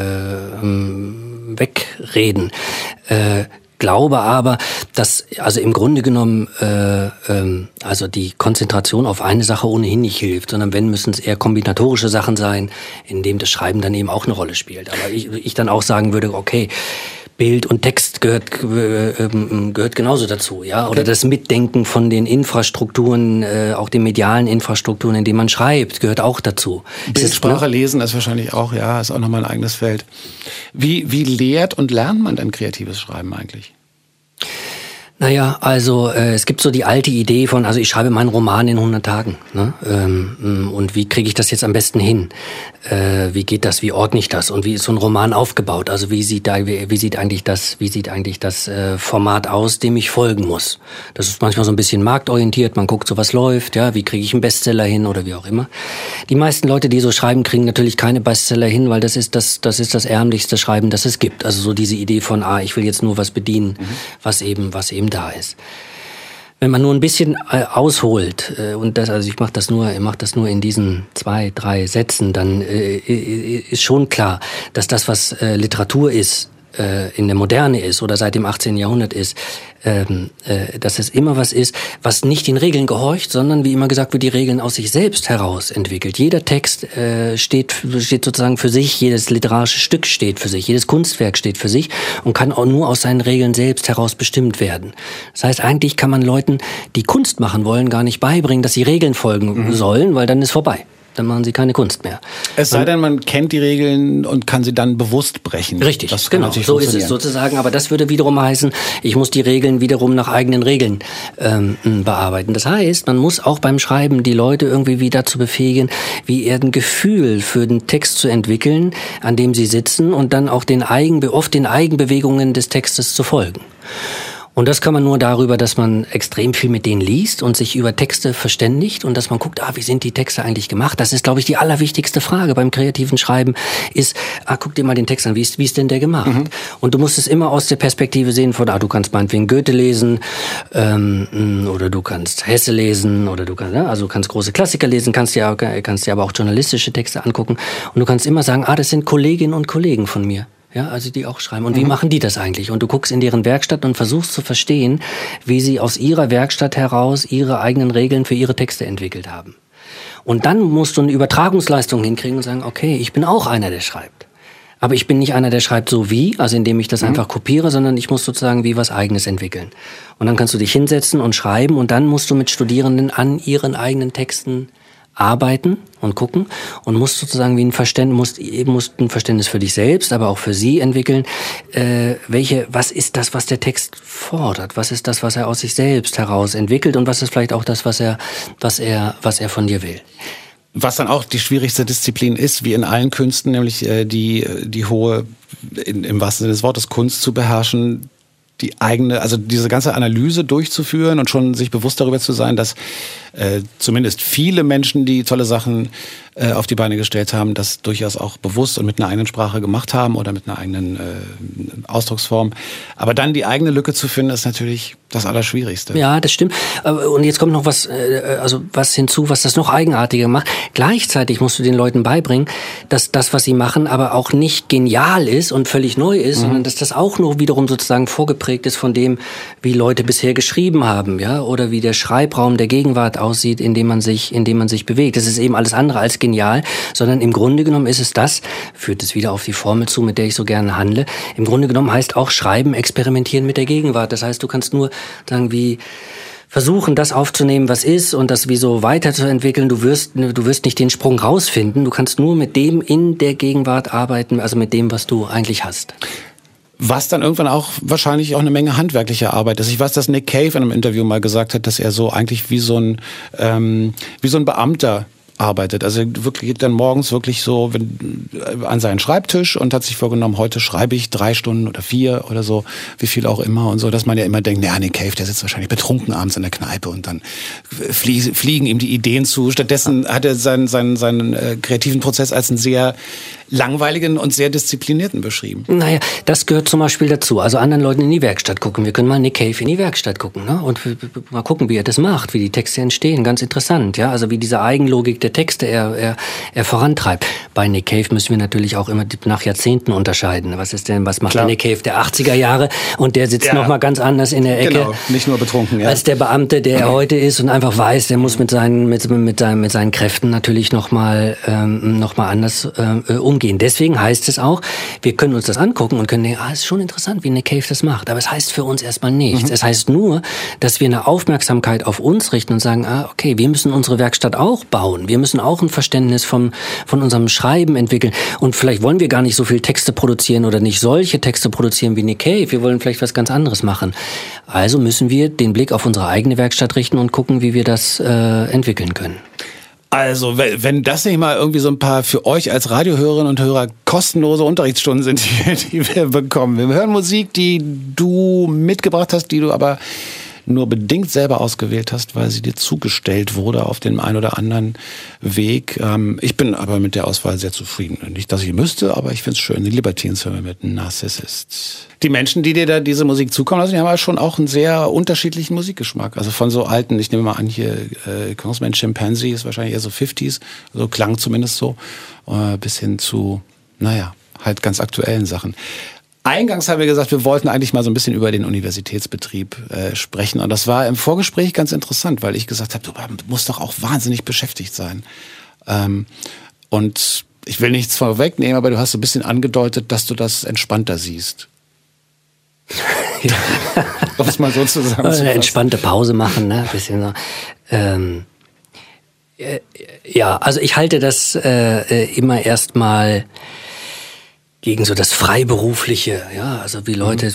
wegreden. Äh, glaube aber, dass also im Grunde genommen äh, ähm, also die Konzentration auf eine Sache ohnehin nicht hilft, sondern wenn, müssen es eher kombinatorische Sachen sein, in dem das Schreiben dann eben auch eine Rolle spielt. Aber ich, ich dann auch sagen würde, okay, Bild und Text gehört äh, gehört genauso dazu, ja, oder das Mitdenken von den Infrastrukturen, äh, auch den medialen Infrastrukturen, in denen man schreibt, gehört auch dazu. Bildsprache lesen ist wahrscheinlich auch, ja, ist auch nochmal ein eigenes Feld. Wie wie lehrt und lernt man denn kreatives Schreiben eigentlich? Naja, also äh, es gibt so die alte Idee von, also ich schreibe meinen Roman in hundert Tagen. Ne? Ähm, und wie kriege ich das jetzt am besten hin? Äh, wie geht das? Wie ordne ich das? Und wie ist so ein Roman aufgebaut? Also wie sieht da, wie, wie sieht eigentlich das, wie sieht eigentlich das äh, Format aus, dem ich folgen muss? Das ist manchmal so ein bisschen marktorientiert. Man guckt, so was läuft. Ja, wie kriege ich einen Bestseller hin oder wie auch immer? Die meisten Leute, die so schreiben, kriegen natürlich keine Bestseller hin, weil das ist das, das ist das ärmlichste Schreiben, das es gibt. Also so diese Idee von, ah, ich will jetzt nur was bedienen, mhm. was eben, was eben da ist. Wenn man nur ein bisschen äh, ausholt äh, und das, also ich mache das nur, ich mache das nur in diesen zwei, drei Sätzen, dann äh, ist schon klar, dass das, was äh, Literatur ist, äh, in der Moderne ist oder seit dem achtzehnten Jahrhundert ist, ähm, äh, dass es immer was ist, was nicht den Regeln gehorcht, sondern wie immer gesagt wird, die Regeln aus sich selbst heraus entwickelt. Jeder Text äh, steht, steht sozusagen für sich, jedes literarische Stück steht für sich, jedes Kunstwerk steht für sich und kann auch nur aus seinen Regeln selbst heraus bestimmt werden. Das heißt, eigentlich kann man Leuten, die Kunst machen wollen, gar nicht beibringen, dass sie Regeln folgen mhm. sollen, weil dann ist vorbei. dann machen sie keine Kunst mehr. Es sei denn, man kennt die Regeln und kann sie dann bewusst brechen. Richtig, das kann genau, so ist es sozusagen. Aber das würde wiederum heißen, ich muss die Regeln wiederum nach eigenen Regeln ähm, bearbeiten. Das heißt, man muss auch beim Schreiben die Leute irgendwie wieder dazu befähigen, wie eher ein Gefühl für den Text zu entwickeln, an dem sie sitzen und dann auch den Eigen, oft den Eigenbewegungen des Textes zu folgen. Und das kann man nur darüber, dass man extrem viel mit denen liest und sich über Texte verständigt und dass man guckt, ah, wie sind die Texte eigentlich gemacht? Das ist, glaube ich, die allerwichtigste Frage beim kreativen Schreiben ist, ah, guck dir mal den Text an, wie ist, wie ist denn der gemacht? Mhm. Und du musst es immer aus der Perspektive sehen von, ah, du kannst meinetwegen Goethe lesen ähm, oder du kannst Hesse lesen oder du kannst, ja, also du kannst große Klassiker lesen, kannst dir, kannst dir aber auch journalistische Texte angucken und du kannst immer sagen, ah, das sind Kolleginnen und Kollegen von mir. Ja, also die auch schreiben. Und wie mhm. machen die das eigentlich? Und du guckst in deren Werkstatt und versuchst zu verstehen, wie sie aus ihrer Werkstatt heraus ihre eigenen Regeln für ihre Texte entwickelt haben. Und dann musst du eine Übertragungsleistung hinkriegen und sagen, okay, ich bin auch einer, der schreibt. Aber ich bin nicht einer, der schreibt so wie, also indem ich das mhm. einfach kopiere, sondern ich muss sozusagen wie was Eigenes entwickeln. Und dann kannst du dich hinsetzen und schreiben und dann musst du mit Studierenden an ihren eigenen Texten arbeiten und gucken und musst sozusagen wie ein Verständnis, musst eben musst ein Verständnis für dich selbst, aber auch für sie entwickeln. Äh, welche, was ist das, was der Text fordert? Was ist das, was er aus sich selbst heraus entwickelt? Und was ist vielleicht auch das, was er, was er, was er von dir will? Was dann auch die schwierigste Disziplin ist, wie in allen Künsten, nämlich äh, die die hohe, in, im wahrsten Sinne des Wortes, Kunst zu beherrschen, die eigene, also diese ganze Analyse durchzuführen und schon sich bewusst darüber zu sein, dass äh, zumindest viele Menschen, die tolle Sachen äh, auf die Beine gestellt haben, das durchaus auch bewusst und mit einer eigenen Sprache gemacht haben oder mit einer eigenen äh, Ausdrucksform. Aber dann die eigene Lücke zu finden, ist natürlich das Allerschwierigste. Ja, das stimmt. Und jetzt kommt noch was, also was hinzu, was das noch eigenartiger macht. Gleichzeitig musst du den Leuten beibringen, dass das, was sie machen, aber auch nicht genial ist und völlig neu ist, mhm. sondern dass das auch nur wiederum sozusagen vorgeprägt ist von dem, wie Leute bisher geschrieben haben, ja, oder wie der Schreibraum der Gegenwart aussieht, in dem man sich, in dem man sich bewegt. Das ist eben alles andere als genial, sondern im Grunde genommen ist es das, führt es wieder auf die Formel zu, mit der ich so gerne handle. Im Grunde genommen heißt auch Schreiben, experimentieren mit der Gegenwart. Das heißt, du kannst nur sagen, wie versuchen, das aufzunehmen, was ist und das wie so weiterzuentwickeln. Du wirst, du wirst nicht den Sprung rausfinden. Du kannst nur mit dem in der Gegenwart arbeiten, also mit dem, was du eigentlich hast. Was dann irgendwann auch wahrscheinlich auch eine Menge handwerkliche Arbeit ist. Ich weiß, dass Nick Cave in einem Interview mal gesagt hat, dass er so eigentlich wie so ein, ähm, wie so ein Beamter arbeitet. Also wirklich geht dann morgens wirklich so wenn, an seinen Schreibtisch und hat sich vorgenommen, heute schreibe ich drei Stunden oder vier oder so, wie viel auch immer und so, dass man ja immer denkt, naja, Nick Cave, der sitzt wahrscheinlich betrunken abends in der Kneipe und dann flie- fliegen ihm die Ideen zu. Stattdessen hat er seinen, seinen, seinen äh, kreativen Prozess als einen sehr langweiligen und sehr disziplinierten beschrieben. Naja, das gehört zum Beispiel dazu. Also anderen Leuten in die Werkstatt gucken. Wir können mal Nick Cave in die Werkstatt gucken, ne? Und mal gucken, wie er das macht, wie die Texte entstehen. Ganz interessant, ja. Also wie diese Eigenlogik der Texte er, er, er vorantreibt. Bei Nick Cave müssen wir natürlich auch immer nach Jahrzehnten unterscheiden. Was ist denn, was macht der Nick Cave der achtziger Jahre? Und der sitzt ja noch mal ganz anders in der Ecke. Genau, nicht nur betrunken, ja. Als der Beamte, der er heute ist und einfach weiß, der muss mit seinen, mit, mit seinen, mit seinen Kräften natürlich noch mal, ähm, noch mal anders äh, umgehen. Deswegen heißt es auch, wir können uns das angucken und können denken, ah, ist schon interessant, wie Nick Cave das macht. Aber es heißt für uns erstmal nichts. Mhm. Es heißt nur, dass wir eine Aufmerksamkeit auf uns richten und sagen, ah, okay, wir müssen unsere Werkstatt auch bauen. Wir müssen auch ein Verständnis vom, von unserem Schreiben entwickeln. Und vielleicht wollen wir gar nicht so viel Texte produzieren oder nicht solche Texte produzieren wie Nick Cave. Wir wollen vielleicht was ganz anderes machen. Also müssen wir den Blick auf unsere eigene Werkstatt richten und gucken, wie wir das äh, entwickeln können. Also, wenn das nicht mal irgendwie so ein paar für euch als Radiohörerinnen und Hörer kostenlose Unterrichtsstunden sind, die, die wir bekommen. Wir hören Musik, die du mitgebracht hast, die du aber nur bedingt selber ausgewählt hast, weil sie dir zugestellt wurde auf dem einen oder anderen Weg. Ich bin aber mit der Auswahl sehr zufrieden. Nicht, dass ich müsste, aber ich finde es schön. Die Libertines hören wir mit Narcissist. Die Menschen, die dir da diese Musik zukommen lassen, die haben ja schon auch einen sehr unterschiedlichen Musikgeschmack. Also von so alten, ich nehme mal an, hier äh, Congressman Chimpanzee ist wahrscheinlich eher so fünfziger, so klang zumindest so, äh, bis hin zu, naja, halt ganz aktuellen Sachen. Eingangs haben wir gesagt, wir wollten eigentlich mal so ein bisschen über den Universitätsbetrieb äh, sprechen. Und das war im Vorgespräch ganz interessant, weil ich gesagt habe, du musst doch auch wahnsinnig beschäftigt sein. Ähm, und ich will nichts vorwegnehmen, aber du hast so ein bisschen angedeutet, dass du das entspannter siehst. Ja. Um es mal so zusammenzufassen. Eine entspannte Pause machen, ne? Ein bisschen so. Ähm Äh, ja, also ich halte das äh, immer erstmal gegen so das Freiberufliche, ja, also wie Leute,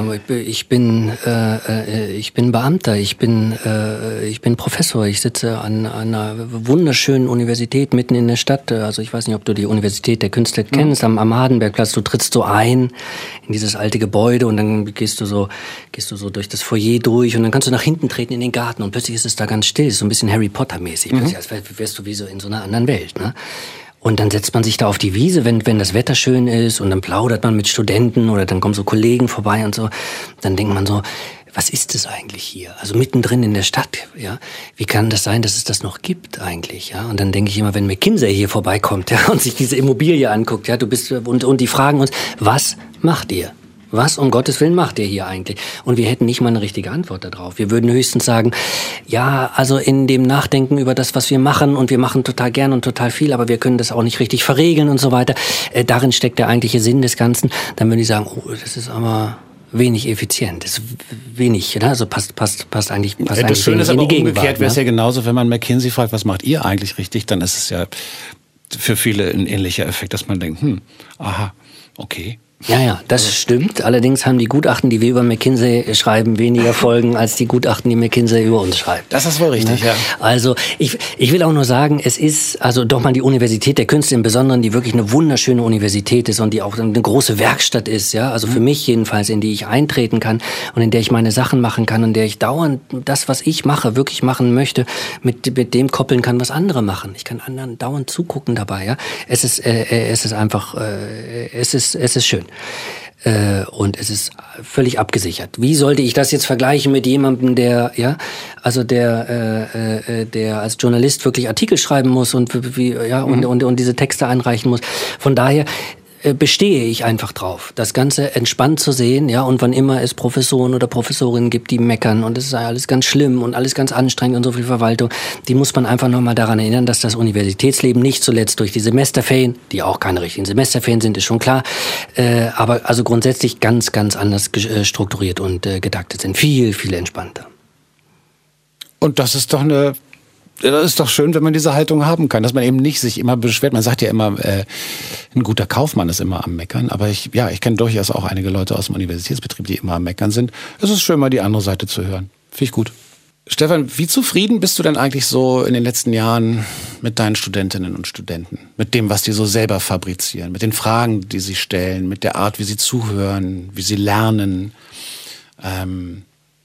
ich bin äh, ich bin Beamter, ich bin äh, ich bin Professor, ich sitze an, an einer wunderschönen Universität mitten in der Stadt, also ich weiß nicht, ob du die Universität der Künste kennst, am, am Hardenbergplatz, du trittst so ein in dieses alte Gebäude und dann gehst du so gehst du so durch das Foyer durch und dann kannst du nach hinten treten in den Garten und plötzlich ist es da ganz still, so ein bisschen Harry Potter mäßig, mhm. als wärst du wie so in so einer anderen Welt, ne? Und dann setzt man sich da auf die Wiese, wenn, wenn das Wetter schön ist und dann plaudert man mit Studenten oder dann kommen so Kollegen vorbei und so. Dann denkt man so, was ist es eigentlich hier? Also mittendrin in der Stadt, ja. Wie kann das sein, dass es das noch gibt eigentlich, ja? Und dann denke ich immer, wenn McKinsey hier vorbeikommt, ja, und sich diese Immobilie anguckt, ja, du bist, und, und die fragen uns, was macht ihr? Was um Gottes Willen macht ihr hier eigentlich? Und wir hätten nicht mal eine richtige Antwort darauf. Wir würden höchstens sagen, ja, also in dem Nachdenken über das, was wir machen, und wir machen total gern und total viel, aber wir können das auch nicht richtig verregeln und so weiter. Äh, darin steckt der eigentliche Sinn des Ganzen. Dann würde ich sagen, oh, das ist aber wenig effizient, das ist wenig, ne? Also passt, passt, passt eigentlich, passt ja, eigentlich das Schöne ist aber in die umgekehrt, wäre es ne? ja genauso, wenn man McKinsey fragt, was macht ihr eigentlich richtig, dann ist es ja für viele ein ähnlicher Effekt, dass man denkt, hm, aha, okay. Ja, ja, das stimmt. Allerdings haben die Gutachten, die wir über McKinsey schreiben, weniger Folgen als die Gutachten, die McKinsey über uns schreibt. Das ist wohl richtig, ja. Also ich, ich will auch nur sagen, es ist also doch mal die Universität der Künste im Besonderen, die wirklich eine wunderschöne Universität ist und die auch eine große Werkstatt ist, ja. Also für mich jedenfalls, in die ich eintreten kann und in der ich meine Sachen machen kann und in der ich dauernd das, was ich mache, wirklich machen möchte, mit, mit dem koppeln kann, was andere machen. Ich kann anderen dauernd zugucken dabei, ja. Es ist, äh, es ist einfach, äh, es ist, es ist schön. Äh, und es ist völlig abgesichert. Wie sollte ich das jetzt vergleichen mit jemandem, der, ja, also der, äh, äh, der als Journalist wirklich Artikel schreiben muss und wie, ja, und, und, und diese Texte einreichen muss. Von daher äh, bestehe ich einfach drauf, das Ganze entspannt zu sehen, ja, und wann immer es Professoren oder Professorinnen gibt, die meckern und es ist alles ganz schlimm und alles ganz anstrengend und so viel Verwaltung, die muss man einfach nochmal daran erinnern, dass das Universitätsleben nicht zuletzt durch die Semesterferien, die auch keine richtigen Semesterferien sind, ist schon klar, äh, aber also grundsätzlich ganz, ganz anders äh, strukturiert und äh, getaktet sind, viel, viel entspannter. Und das ist doch eine Das ist doch schön, wenn man diese Haltung haben kann, dass man eben nicht sich immer beschwert. Man sagt ja immer, äh, ein guter Kaufmann ist immer am Meckern. Aber ich, ja, ich kenne durchaus auch einige Leute aus dem Universitätsbetrieb, die immer am Meckern sind. Es ist schön, mal die andere Seite zu hören. Finde ich gut. Stefan, wie zufrieden bist du denn eigentlich so in den letzten Jahren mit deinen Studentinnen und Studenten? Mit dem, was die so selber fabrizieren, mit den Fragen, die sie stellen, mit der Art, wie sie zuhören, wie sie lernen? Ähm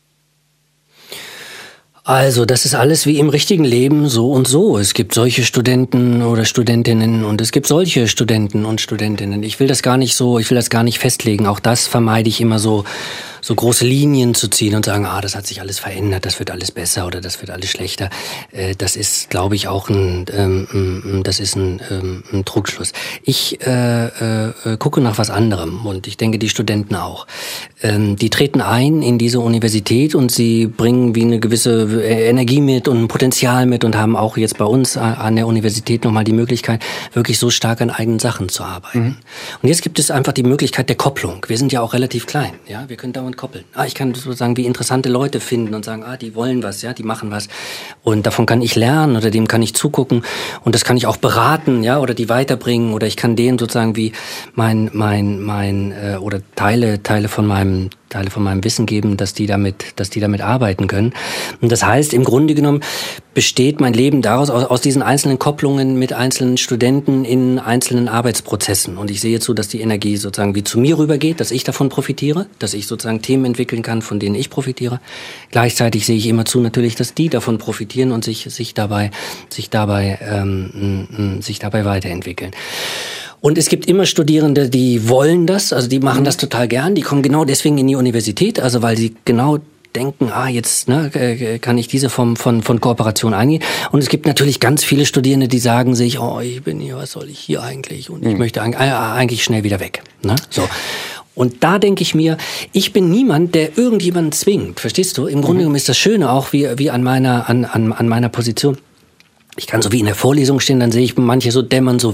Also, das ist alles wie im richtigen Leben so und so. Es gibt solche Studenten oder Studentinnen und es gibt solche Studenten und Studentinnen. Ich will das gar nicht so, ich will das gar nicht festlegen. Auch das vermeide ich immer so, so große Linien zu ziehen und sagen, ah, das hat sich alles verändert, das wird alles besser oder das wird alles schlechter. Äh, das ist, glaube ich, auch ein, ähm, das ist ein, ähm, ein Trugschluss. Ich äh, äh, gucke nach was anderem und ich denke, die Studenten auch. Ähm, die treten ein in diese Universität und sie bringen wie eine gewisse Energie mit und ein Potenzial mit und haben auch jetzt bei uns an der Universität nochmal die Möglichkeit, wirklich so stark an eigenen Sachen zu arbeiten. Mhm. Und jetzt gibt es einfach die Möglichkeit der Kopplung. Wir sind ja auch relativ klein, ja, wir können dauernd koppeln. Ah, ich kann sozusagen wie interessante Leute finden und sagen, ah, die wollen was, ja, die machen was. Und davon kann ich lernen oder dem kann ich zugucken und das kann ich auch beraten, ja, oder die weiterbringen oder ich kann denen sozusagen wie mein, mein, mein, äh, oder Teile, Teile von meinem Teile von meinem Wissen geben, dass die damit, dass die damit arbeiten können. Und das heißt, im Grunde genommen besteht mein Leben daraus, aus, aus diesen einzelnen Kopplungen mit einzelnen Studenten in einzelnen Arbeitsprozessen. Und ich sehe zu, dass die Energie sozusagen wie zu mir rübergeht, dass ich davon profitiere, dass ich sozusagen Themen entwickeln kann, von denen ich profitiere. Gleichzeitig sehe ich immer zu natürlich, dass die davon profitieren und sich, sich dabei, sich dabei, ähm, sich dabei weiterentwickeln. Und es gibt immer Studierende, die wollen das, also die machen das total gern, die kommen genau deswegen in die Universität, also weil sie genau denken, ah, jetzt ne, kann ich diese Form von, von Kooperation eingehen. Und es gibt natürlich ganz viele Studierende, die sagen sich, oh, ich bin hier, was soll ich hier eigentlich? Und ich mhm. möchte eigentlich schnell wieder weg. Ne? So. Und da denke ich mir, ich bin niemand, der irgendjemanden zwingt, verstehst du? Im Grunde genommen ist das Schöne auch, wie, wie an meiner, an, an, an meiner Position. Ich kann so wie in der Vorlesung stehen, dann sehe ich manche so dämmern so weg.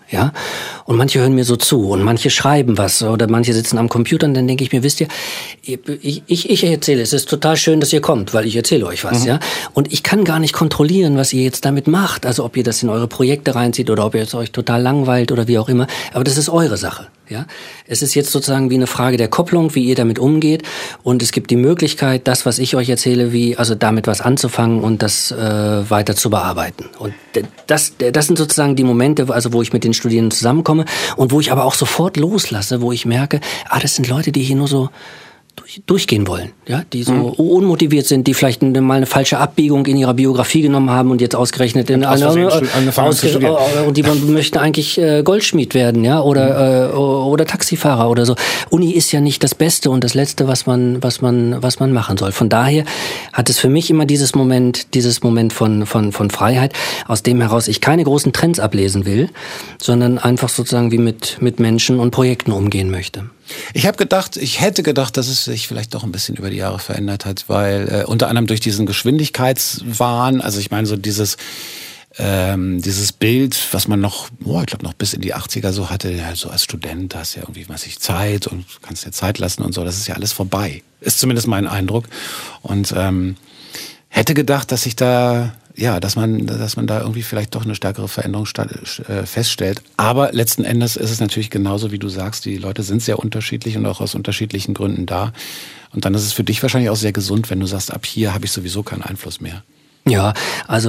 ja. Und manche hören mir so zu und manche schreiben was oder manche sitzen am Computer und dann denke ich mir, wisst ihr, ich, ich, ich erzähle, es ist total schön, dass ihr kommt, weil ich erzähle euch was, mhm. ja. Und ich kann gar nicht kontrollieren, was ihr jetzt damit macht. Also ob ihr das in eure Projekte reinzieht oder ob ihr es euch total langweilt oder wie auch immer. Aber das ist eure Sache, ja. Es ist jetzt sozusagen wie eine Frage der Kopplung, wie ihr damit umgeht. Und es gibt die Möglichkeit, das, was ich euch erzähle, wie, also damit was anzufangen und das äh, weiter zu bearbeiten. Und das, das sind sozusagen die Momente, also wo ich mit den Studierenden zusammenkomme und wo ich aber auch sofort loslasse, wo ich merke, ah, das sind Leute, die hier nur so durch, durchgehen wollen, ja, die so mhm. unmotiviert sind, die vielleicht mal eine falsche Abbiegung in ihrer Biografie genommen haben und jetzt ausgerechnet in einer ausge- und die möchten eigentlich äh, Goldschmied werden, ja, oder mhm. äh, oder Taxifahrer oder so. Uni ist ja nicht das Beste und das Letzte, was man was man was man machen soll. Von daher hat es für mich immer dieses Moment, dieses Moment von von von Freiheit, aus dem heraus ich keine großen Trends ablesen will, sondern einfach sozusagen wie mit mit Menschen und Projekten umgehen möchte. Ich habe gedacht, ich hätte gedacht, dass es sich vielleicht doch ein bisschen über die Jahre verändert hat, weil äh, unter anderem durch diesen Geschwindigkeitswahn, also ich meine so dieses ähm, dieses Bild, was man noch, oh, ich glaube noch bis in die achtziger so hatte, ja, so als Student hast du ja irgendwie massig Zeit und kannst dir Zeit lassen und so, das ist ja alles vorbei. Ist zumindest mein Eindruck. Und ähm, hätte gedacht, dass sich da ja, dass man, dass man da irgendwie vielleicht doch eine stärkere Veränderung feststellt. Aber letzten Endes ist es natürlich genauso, wie du sagst, die Leute sind sehr unterschiedlich und auch aus unterschiedlichen Gründen da. Und dann ist es für dich wahrscheinlich auch sehr gesund, wenn du sagst, ab hier habe ich sowieso keinen Einfluss mehr. Ja, also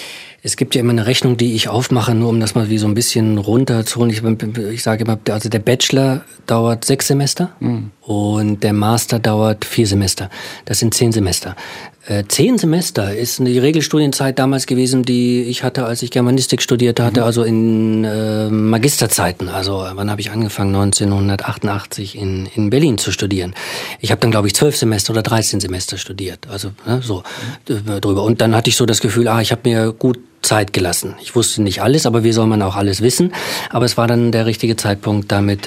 es gibt ja immer eine Rechnung, die ich aufmache, nur um das mal wie so ein bisschen runterzuholen. Ich, ich sage immer, also der Bachelor dauert sechs Semester mhm. und der Master dauert vier Semester. Das sind zehn Semester. Äh, zehn Semester ist die Regelstudienzeit damals gewesen, die ich hatte, als ich Germanistik studiert hatte, mhm. also in äh, Magisterzeiten. Also wann habe ich angefangen? neunzehnhundertachtundachtzig in, in Berlin zu studieren. Ich habe dann, glaube ich, zwölf Semester oder dreizehn Semester studiert. Also ne, so mhm. drüber. Und dann hatte ich so das Gefühl, ah, ich habe mir gut Zeit gelassen. Ich wusste nicht alles, aber wie soll man auch alles wissen? Aber es war dann der richtige Zeitpunkt, damit,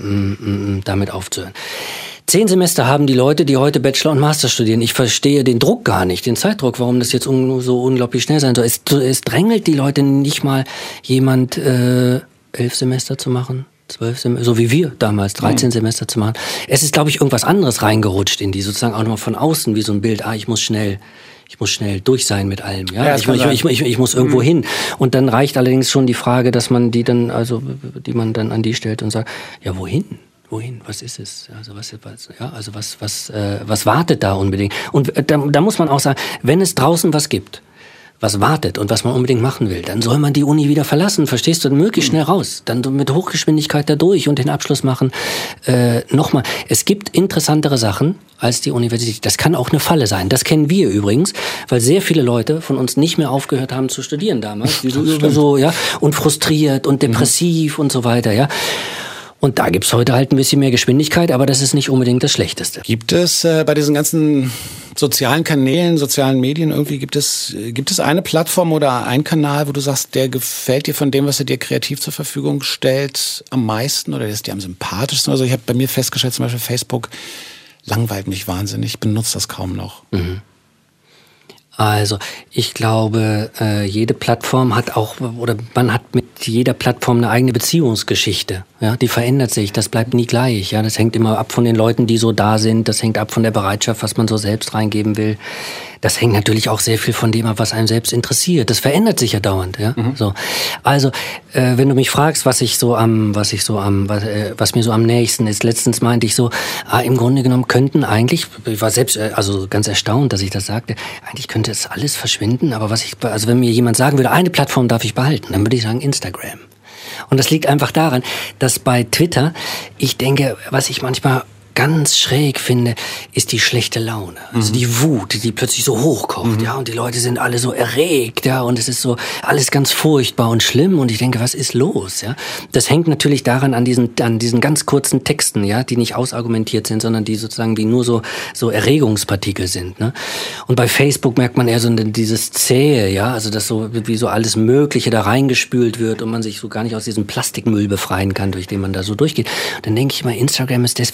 ähm, damit aufzuhören. Zehn Semester haben die Leute, die heute Bachelor und Master studieren. Ich verstehe den Druck gar nicht, den Zeitdruck, warum das jetzt un- so unglaublich schnell sein soll. Es, es drängelt die Leute nicht mal, jemand äh, elf Semester zu machen. Zwölf Semester, so wie wir damals, dreizehn mhm. Semester zu machen. Es ist, glaube ich, irgendwas anderes reingerutscht in die, sozusagen auch nochmal von außen, wie so ein Bild, ah, ich muss schnell, ich muss schnell durch sein mit allem, ja. ja ich, ich, ich, ich, ich muss irgendwo mhm. hin. Und dann reicht allerdings schon die Frage, dass man die dann, also, die man dann an die stellt und sagt, ja, wohin? Wohin? Was ist es? Also was, was ja, also was, was, äh, was wartet da unbedingt? Und da, da muss man auch sagen, wenn es draußen was gibt, was wartet und was man unbedingt machen will, dann soll man die Uni wieder verlassen, verstehst du? Möglichst schnell raus, dann mit Hochgeschwindigkeit da durch und den Abschluss machen. Äh, Nochmal, es gibt interessantere Sachen als die Universität. Das kann auch eine Falle sein. Das kennen wir übrigens, weil sehr viele Leute von uns nicht mehr aufgehört haben zu studieren damals, so, so, ja, und frustriert und depressiv mhm. und so weiter, ja. Und da gibt's heute halt ein bisschen mehr Geschwindigkeit, aber das ist nicht unbedingt das Schlechteste. Gibt es äh, bei diesen ganzen sozialen Kanälen, sozialen Medien irgendwie, gibt es gibt es eine Plattform oder einen Kanal, wo du sagst, der gefällt dir von dem, was er dir kreativ zur Verfügung stellt, am meisten oder der ist dir am sympathischsten? Also ich habe bei mir festgestellt, zum Beispiel Facebook langweilt mich wahnsinnig, ich benutze das kaum noch. Mhm. Also ich glaube, äh, jede Plattform hat auch, oder man hat mit jeder Plattform eine eigene Beziehungsgeschichte. Ja, die verändert sich, das bleibt nie gleich. Ja, das hängt immer ab von den Leuten, die so da sind. Das hängt ab von der Bereitschaft, was man so selbst reingeben will. Das hängt natürlich auch sehr viel von dem ab, was einem selbst interessiert. Das verändert sich ja dauernd. Ja, mhm. so. Also äh, wenn du mich fragst, was ich so am, was ich so am, was, äh, was mir so am nächsten ist. Letztens meinte ich so, ah, im Grunde genommen könnten eigentlich, ich war selbst äh, also ganz erstaunt, dass ich das sagte. Eigentlich könnte es alles verschwinden, aber was ich, also wenn mir jemand sagen würde, eine Plattform darf ich behalten, dann würde ich sagen Instagram. Und das liegt einfach daran, dass bei Twitter, ich denke, was ich manchmal ganz schräg finde, ist die schlechte Laune. Also mhm. die Wut, die plötzlich so hochkocht, mhm. ja, und die Leute sind alle so erregt, ja, und es ist so alles ganz furchtbar und schlimm und ich denke, was ist los, ja? Das hängt natürlich daran an diesen an diesen ganz kurzen Texten, ja, die nicht ausargumentiert sind, sondern die sozusagen wie nur so so Erregungspartikel sind, ne? Und bei Facebook merkt man eher so dieses zähe, ja, also dass so wie so alles Mögliche da reingespült wird und man sich so gar nicht aus diesem Plastikmüll befreien kann, durch den man da so durchgeht. Und dann denke ich mal, Instagram ist deswegen so schön,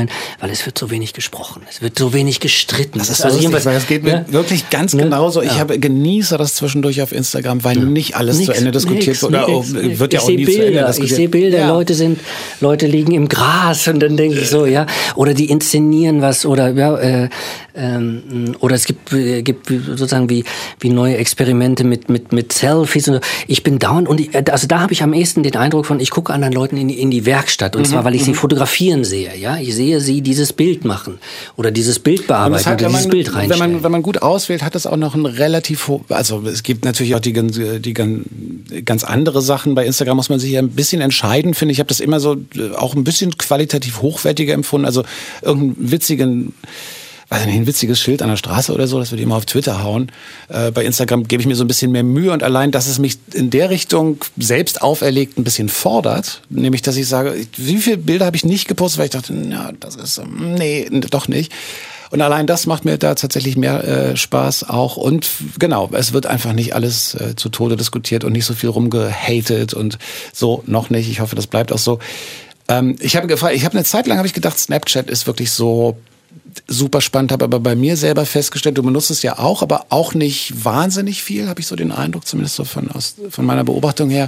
sein, weil es wird so wenig gesprochen, es wird so wenig gestritten. Das ist so also lustig, weil es geht mir ja, wirklich ganz ne? genauso. Ich ja. habe genieße das zwischendurch auf Instagram, weil ja. nicht alles nix, zu Ende diskutiert nix, wird. Oder nix, auch, nix. wird ja ich auch nie Bilder, zu Ende diskutiert. Ich sehe Bilder, ja. Leute sind, Leute liegen im Gras und dann denke ich so, ja, oder die inszenieren was oder ja, äh, ähm, oder es gibt, äh, gibt sozusagen wie wie neue Experimente mit mit mit Selfies und so. Ich bin dauernd und ich, also da habe ich am ehesten den Eindruck von, ich gucke anderen Leuten in die, in die Werkstatt und mhm, zwar, weil ich mhm. sie fotografieren sehe, ja, ich sehe sie dieses Bild machen oder dieses Bild bearbeiten hat, oder dieses man, Bild reinstellen. Wenn man wenn man gut auswählt, hat das auch noch ein relativ hoch, also es gibt natürlich auch die ganz die ganz, ganz andere Sachen bei Instagram, muss man sich ja ein bisschen entscheiden, finde ich. Ich habe das immer so auch ein bisschen qualitativ hochwertiger empfunden, also irgendeinen witzigen weiß nicht, ein witziges Schild an der Straße oder so, das würde ich immer auf Twitter hauen. Äh, bei Instagram gebe ich mir so ein bisschen mehr Mühe und allein, dass es mich in der Richtung selbst auferlegt ein bisschen fordert, nämlich, dass ich sage, wie viele Bilder habe ich nicht gepostet, weil ich dachte, na, das ist, nee, doch nicht. Und allein das macht mir da tatsächlich mehr äh, Spaß auch. Und genau, es wird einfach nicht alles äh, zu Tode diskutiert und nicht so viel rumgehatet und so, noch nicht. Ich hoffe, das bleibt auch so. Ähm, ich habe gefragt, ich habe eine Zeit lang habe ich gedacht, Snapchat ist wirklich so super spannend, habe aber bei mir selber festgestellt, du benutzt es ja auch, aber auch nicht wahnsinnig viel, habe ich so den Eindruck, zumindest so von, aus, von meiner Beobachtung her.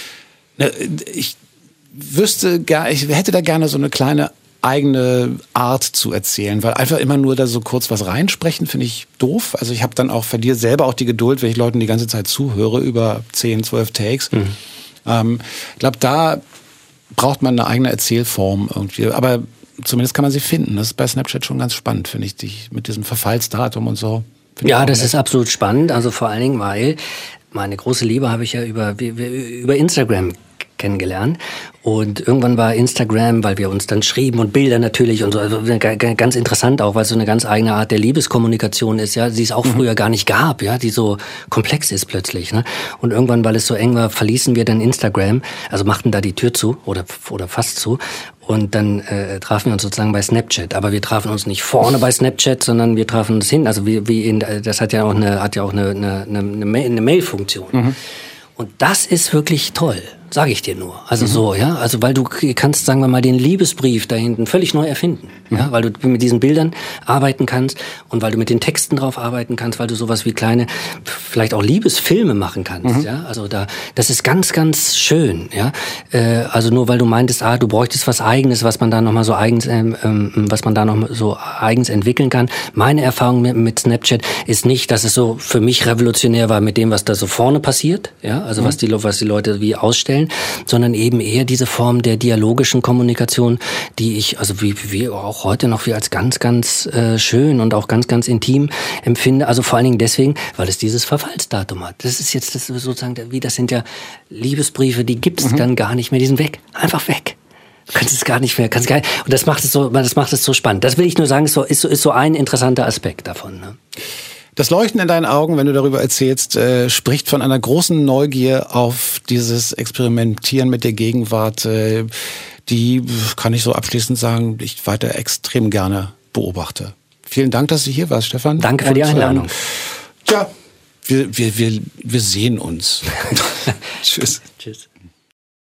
Ich wüsste, ich hätte da gerne so eine kleine eigene Art zu erzählen, weil einfach immer nur da so kurz was reinsprechen, finde ich doof. Also ich habe dann auch von dir selber auch die Geduld, wenn ich Leuten die ganze Zeit zuhöre, über zehn, zwölf Takes. Mhm. Ähm, ich glaube, da braucht man eine eigene Erzählform irgendwie, aber zumindest kann man sie finden. Das ist bei Snapchat schon ganz spannend, finde ich, die, mit diesem Verfallsdatum und so. Ja, das ist absolut spannend. Also vor allen Dingen, weil meine große Liebe habe ich ja über, über Instagram kennengelernt. Und irgendwann war Instagram, weil wir uns dann schrieben und Bilder natürlich und so, also ganz interessant auch, weil es so eine ganz eigene Art der Liebeskommunikation ist, ja, die es auch mhm. früher gar nicht gab, ja, die so komplex ist plötzlich, ne? Und irgendwann, weil es so eng war, verließen wir dann Instagram, also machten da die Tür zu oder oder fast zu. Und dann äh, trafen wir uns sozusagen bei Snapchat. Aber wir trafen uns nicht vorne bei Snapchat, sondern wir trafen uns hin. Also wie, wie in, das hat ja auch eine, hat ja auch eine, eine, eine, eine Mail-Funktion. Mhm. Und das ist wirklich toll, sage ich dir nur. Also mhm. so, ja, also weil du kannst, sagen wir mal, den Liebesbrief da hinten völlig neu erfinden, mhm. ja, weil du mit diesen Bildern arbeiten kannst und weil du mit den Texten drauf arbeiten kannst, weil du sowas wie kleine, vielleicht auch Liebesfilme machen kannst, mhm. ja, also da, das ist ganz, ganz schön, ja, äh, also nur weil du meintest, ah, du bräuchtest was Eigenes, was man da noch mal so eigens, ähm, was man da noch so eigens entwickeln kann. Meine Erfahrung mit, mit Snapchat ist nicht, dass es so für mich revolutionär war mit dem, was da so vorne passiert, ja, also mhm. was die, was die Leute wie ausstellen, sondern eben eher diese Form der dialogischen Kommunikation, die ich, also wie wir auch heute noch wie als ganz, ganz äh, schön und auch ganz, ganz intim empfinde. Also vor allen Dingen deswegen, weil es dieses Verfallsdatum hat. Das ist jetzt das sozusagen, wie das sind ja Liebesbriefe, die gibt's mhm. dann gar nicht mehr, die sind weg, einfach weg. Du kannst es gar nicht mehr, kannst gar nicht, und das macht es so, das macht es so spannend. Das will ich nur sagen, ist so, ist so, ist so ein interessanter Aspekt davon, ne? Das Leuchten in deinen Augen, wenn du darüber erzählst, äh, spricht von einer großen Neugier auf dieses Experimentieren mit der Gegenwart, äh, die, kann ich so abschließend sagen, ich weiter extrem gerne beobachte. Vielen Dank, dass du hier warst, Stefan. Danke für die Einladung. Und, tja, wir, wir, wir, wir sehen uns. Tschüss. Tschüss.